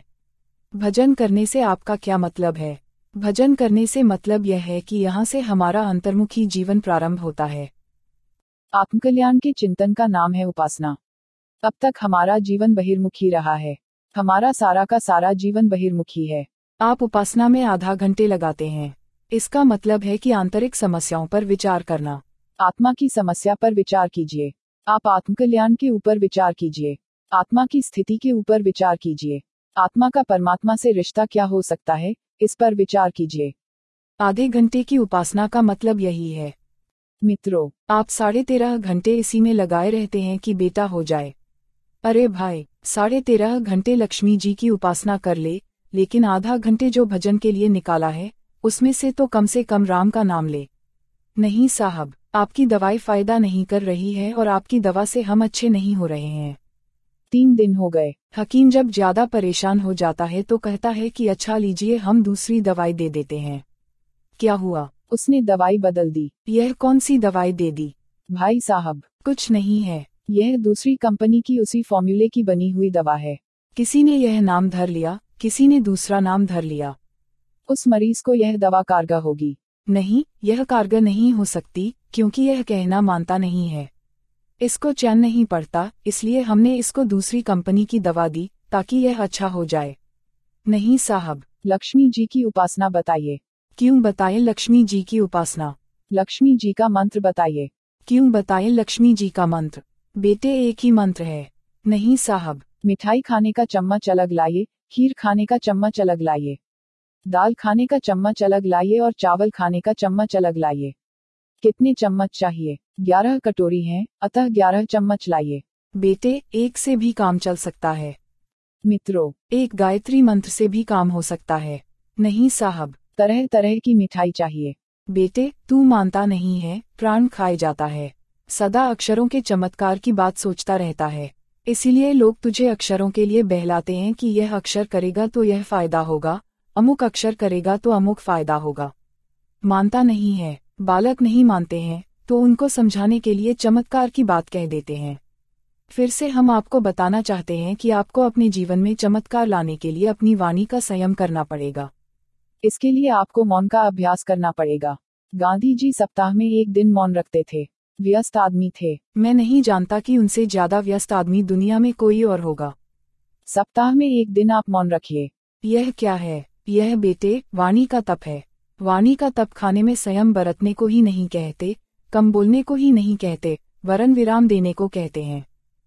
भजन करने से आपका क्या मतलब है? भजन करने से मतलब यह है कि यहाँ से हमारा अंतर्मुखी जीवन प्रारंभ होता है। आत्मकल्याण के चिंतन का नाम है उपासना। अब तक हमारा जीवन बहिर्मुखी रहा है। हमारा सारा का सारा जीवन बहिर्मुखी है। आप उपासना में आधा घंटे लगाते हैं। इसका मतलब है कि आंतरिक समस्याओं पर विचार करना। आत्मा की समस्या पर विचार कीजिए। आप आत्मकल्याण के ऊपर विचार कीजिए। आत्मा की स्थिति के ऊपर विचार कीजिए। आत्मा का परमात्मा से रिश्ता क्या हो सकता है, इस पर विचार कीजिए। आधे घंटे की उपासना का मतलब यही है। मित्रों, आप साढ़े तेरह घंटे इसी में लगाए रहते हैं कि बेटा हो जाए। अरे भाई, साढ़े तेरह घंटे लक्ष्मी जी की उपासना कर ले, लेकिन आधा घंटे जो भजन के लिए निकाला है उसमें से तो कम से कम राम का नाम ले। नहीं साहब, आपकी दवाई फायदा नहीं कर रही है और आपकी दवा से हम अच्छे नहीं हो रहे हैं। तीन दिन हो गए। हकीम जब ज्यादा परेशान हो जाता है तो कहता है कि अच्छा लीजिए, हम दूसरी दवाई दे देते हैं। क्या हुआ? उसने दवाई बदल दी। यह कौन सी दवाई दे दी? भाई साहब, कुछ नहीं है। यह दूसरी कंपनी की उसी फॉर्मूले की बनी हुई दवा है। किसी ने यह नाम धर लिया, किसी ने दूसरा नाम धर लिया। उस मरीज को यह दवा कारगर होगी? नहीं, यह कारगर नहीं हो सकती, क्योंकि यह कहना मानता नहीं है। इसको चैन नहीं पड़ता, इसलिए हमने इसको दूसरी कंपनी की दवा दी ताकि यह अच्छा हो जाए। नहीं साहब। लक्ष्मी जी की उपासना बताइए। क्यों बताएं लक्ष्मी जी की उपासना? लक्ष्मी जी का मंत्र बताइए। क्यों बताएं लक्ष्मी जी का मंत्र? बेटे एक ही मंत्र है। नहीं साहब। मिठाई खाने का चम्मच अलग लाइए, खीर खाने का चम्मच अलग लाइए, दाल खाने का चम्मच अलग लाइए और चावल खाने का चम्मच अलग लाइए। कितने चम्मच चाहिए? ग्यारह कटोरी हैं, अतः ग्यारह चम्मच लाइए। बेटे एक से भी काम चल सकता है। मित्रों, एक गायत्री मंत्र से भी काम हो सकता है। नहीं साहब। तरह तरह की मिठाई चाहिए। बेटे तू मानता नहीं है, प्राण खाए जाता है। सदा अक्षरों के चमत्कार की बात सोचता रहता है, इसीलिए लोग तुझे अक्षरों के लिए बहलाते हैं कि यह अक्षर करेगा तो यह फायदा होगा, अमुक अक्षर करेगा तो अमुक फायदा होगा। मानता नहीं है, बालक नहीं मानते हैं तो उनको समझाने के लिए चमत्कार की बात कह देते हैं। फिर से हम आपको बताना चाहते हैं कि आपको अपने जीवन में चमत्कार लाने के लिए अपनी वाणी का संयम करना पड़ेगा। इसके लिए आपको मौन का अभ्यास करना पड़ेगा। गांधी जी सप्ताह में एक दिन मौन रखते थे। व्यस्त आदमी थे। मैं नहीं जानता कि उनसे ज्यादा व्यस्त आदमी दुनिया में कोई और होगा। सप्ताह में एक दिन आप मौन रखिए। यह क्या है? यह बेटे वाणी का तप है। वाणी का तप खाने में संयम बरतने को ही नहीं कहते, कम बोलने को ही नहीं कहते, वरन विराम देने को कहते हैं।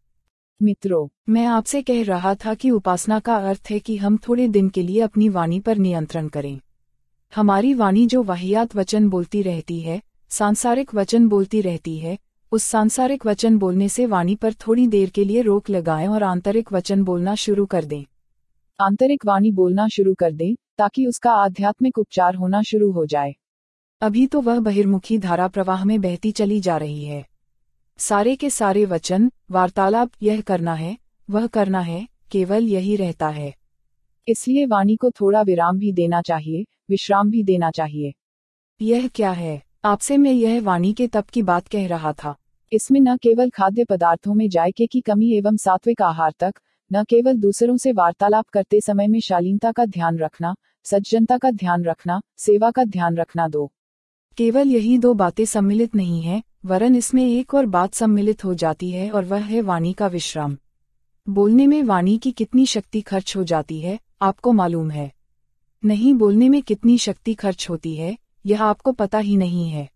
मित्रों, मैं आपसे कह रहा था कि उपासना का अर्थ है कि हम थोड़े दिन के लिए अपनी वाणी पर नियंत्रण करें। हमारी वाणी जो वाहियात वचन बोलती रहती है, सांसारिक वचन बोलती रहती है, उस सांसारिक वचन बोलने से वाणी पर थोड़ी देर के लिए रोक लगाएं और आंतरिक वचन बोलना शुरू कर दें। आंतरिक वाणी बोलना शुरू कर दें ताकि उसका आध्यात्मिक उपचार होना शुरू हो जाए। अभी तो वह बहिर्मुखी धारा प्रवाह में बहती चली जा रही है। सारे के सारे वचन, वार्तालाप, यह करना है, वह करना है, केवल यही रहता है। इसलिए वाणी को थोड़ा विराम भी देना चाहिए, विश्राम भी देना चाहिए। यह क्या है? आपसे मैं यह वाणी के तप की बात कह रहा था। इसमें न केवल खाद्य पदार्थों में जायके की कमी एवं सात्विक आहार तक, न केवल दूसरों से वार्तालाप करते समय में शालीनता का ध्यान रखना, सज्जनता का ध्यान रखना, सेवा का ध्यान रखना दो। केवल यही दो बातें सम्मिलित नहीं है, वरन इसमें एक और बात सम्मिलित हो जाती है और वह है वाणी का विश्राम। बोलने में वाणी की कितनी शक्ति खर्च हो जाती है, आपको मालूम है? नहीं बोलने में कितनी शक्ति खर्च होती है, यह आपको पता ही नहीं है।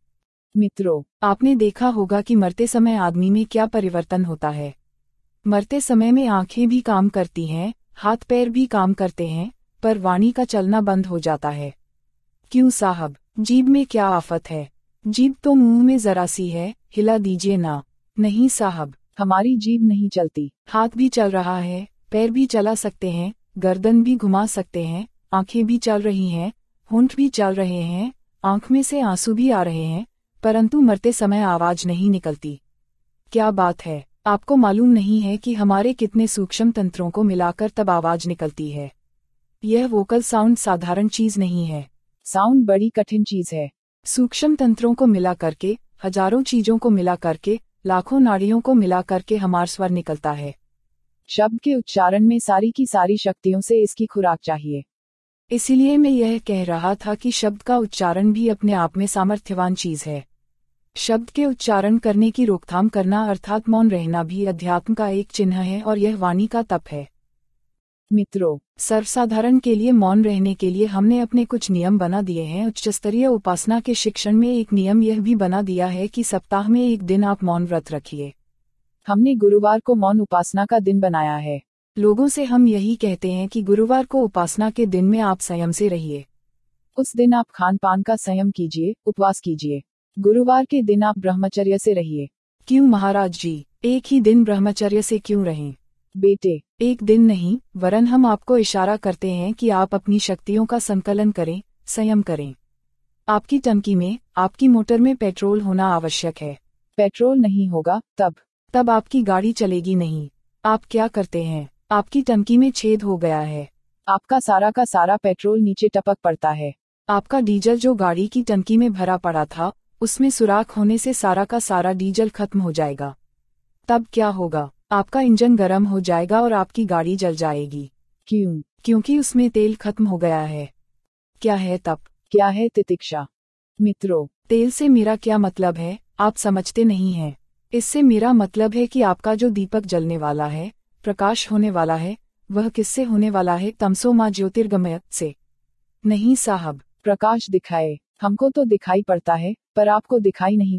मित्रों, आपने देखा होगा कि मरते समय आदमी में क्या परिवर्तन होता है। मरते समय में आंखें भी काम करती हैं, हाथ पैर भी काम करते हैं, पर वाणी का चलना बंद हो जाता है। क्यों साहब? जीभ में क्या आफत है? जीभ तो मुंह में जरा सी है, हिला दीजिए ना। नहीं साहब, हमारी जीभ नहीं चलती। हाथ भी चल रहा है, पैर भी चला सकते हैं, गर्दन भी घुमा सकते हैं, आंखें भी चल रही हैं, होंठ भी चल रहे हैं, आंख में से आंसू भी आ रहे हैं, परंतु मरते समय आवाज नहीं निकलती। क्या बात है? आपको मालूम नहीं है कि हमारे कितने सूक्ष्म तंत्रों को मिलाकर तब आवाज निकलती है। यह वोकल साउंड साधारण चीज नहीं है। साउंड बड़ी कठिन चीज है। सूक्ष्म तंत्रों को मिला करके, हजारों चीजों को मिला करके, लाखों नाड़ियों को मिला करके हमारा स्वर निकलता है। शब्द के उच्चारण में सारी की सारी शक्तियों से इसकी खुराक चाहिए। इसीलिए मैं यह कह रहा था कि शब्द का उच्चारण भी अपने आप में सामर्थ्यवान चीज है। शब्द के उच्चारण करने की रोकथाम करना अर्थात मौन रहना भी अध्यात्म का एक चिन्ह है और यह वाणी का तप है। मित्रों, सर्वसाधारण के लिए मौन रहने के लिए हमने अपने कुछ नियम बना दिए हैं। उच्च स्तरीय उपासना के शिक्षण में एक नियम यह भी बना दिया है कि सप्ताह में एक दिन आप मौन व्रत रखिए। हमने गुरुवार को मौन उपासना का दिन बनाया है। लोगों से हम यही कहते हैं कि गुरुवार को उपासना के दिन में आप संयम से रहिए। उस दिन आप खान पान का संयम कीजिए, उपवास कीजिए। गुरुवार के दिन आप ब्रह्मचर्य से रहिए। क्यों महाराज जी, एक ही दिन ब्रह्मचर्य से क्यों रहें? बेटे, एक दिन नहीं, वरन हम आपको इशारा करते हैं कि आप अपनी शक्तियों का संकलन करें, संयम करें। आपकी टंकी में, आपकी मोटर में पेट्रोल होना आवश्यक है। पेट्रोल नहीं होगा तब तब आपकी गाड़ी चलेगी नहीं। आप क्या करते हैं? आपकी टंकी में छेद हो गया है। आपका सारा का सारा पेट्रोल नीचे टपक पड़ता है। आपका डीजल जो गाड़ी की टंकी में भरा पड़ा था, उसमें सुराख होने से सारा का सारा डीजल खत्म हो जाएगा। तब क्या होगा? आपका इंजन गर्म हो जाएगा और आपकी गाड़ी जल जाएगी। क्यों? क्योंकि उसमें तेल खत्म हो गया है। क्या है तप? क्या है तितिक्षा? मित्रों, तेल से मेरा क्या मतलब है, आप समझते नहीं हैं। इससे मेरा मतलब है कि आपका जो दीपक जलने वाला है, प्रकाश होने वाला है, वह किससे होने वाला है? तमसो मां ज्योतिर्गमय से। नहीं साहब, प्रकाश दिखाए, हमको तो दिखाई पड़ता है, पर आपको दिखाई नहीं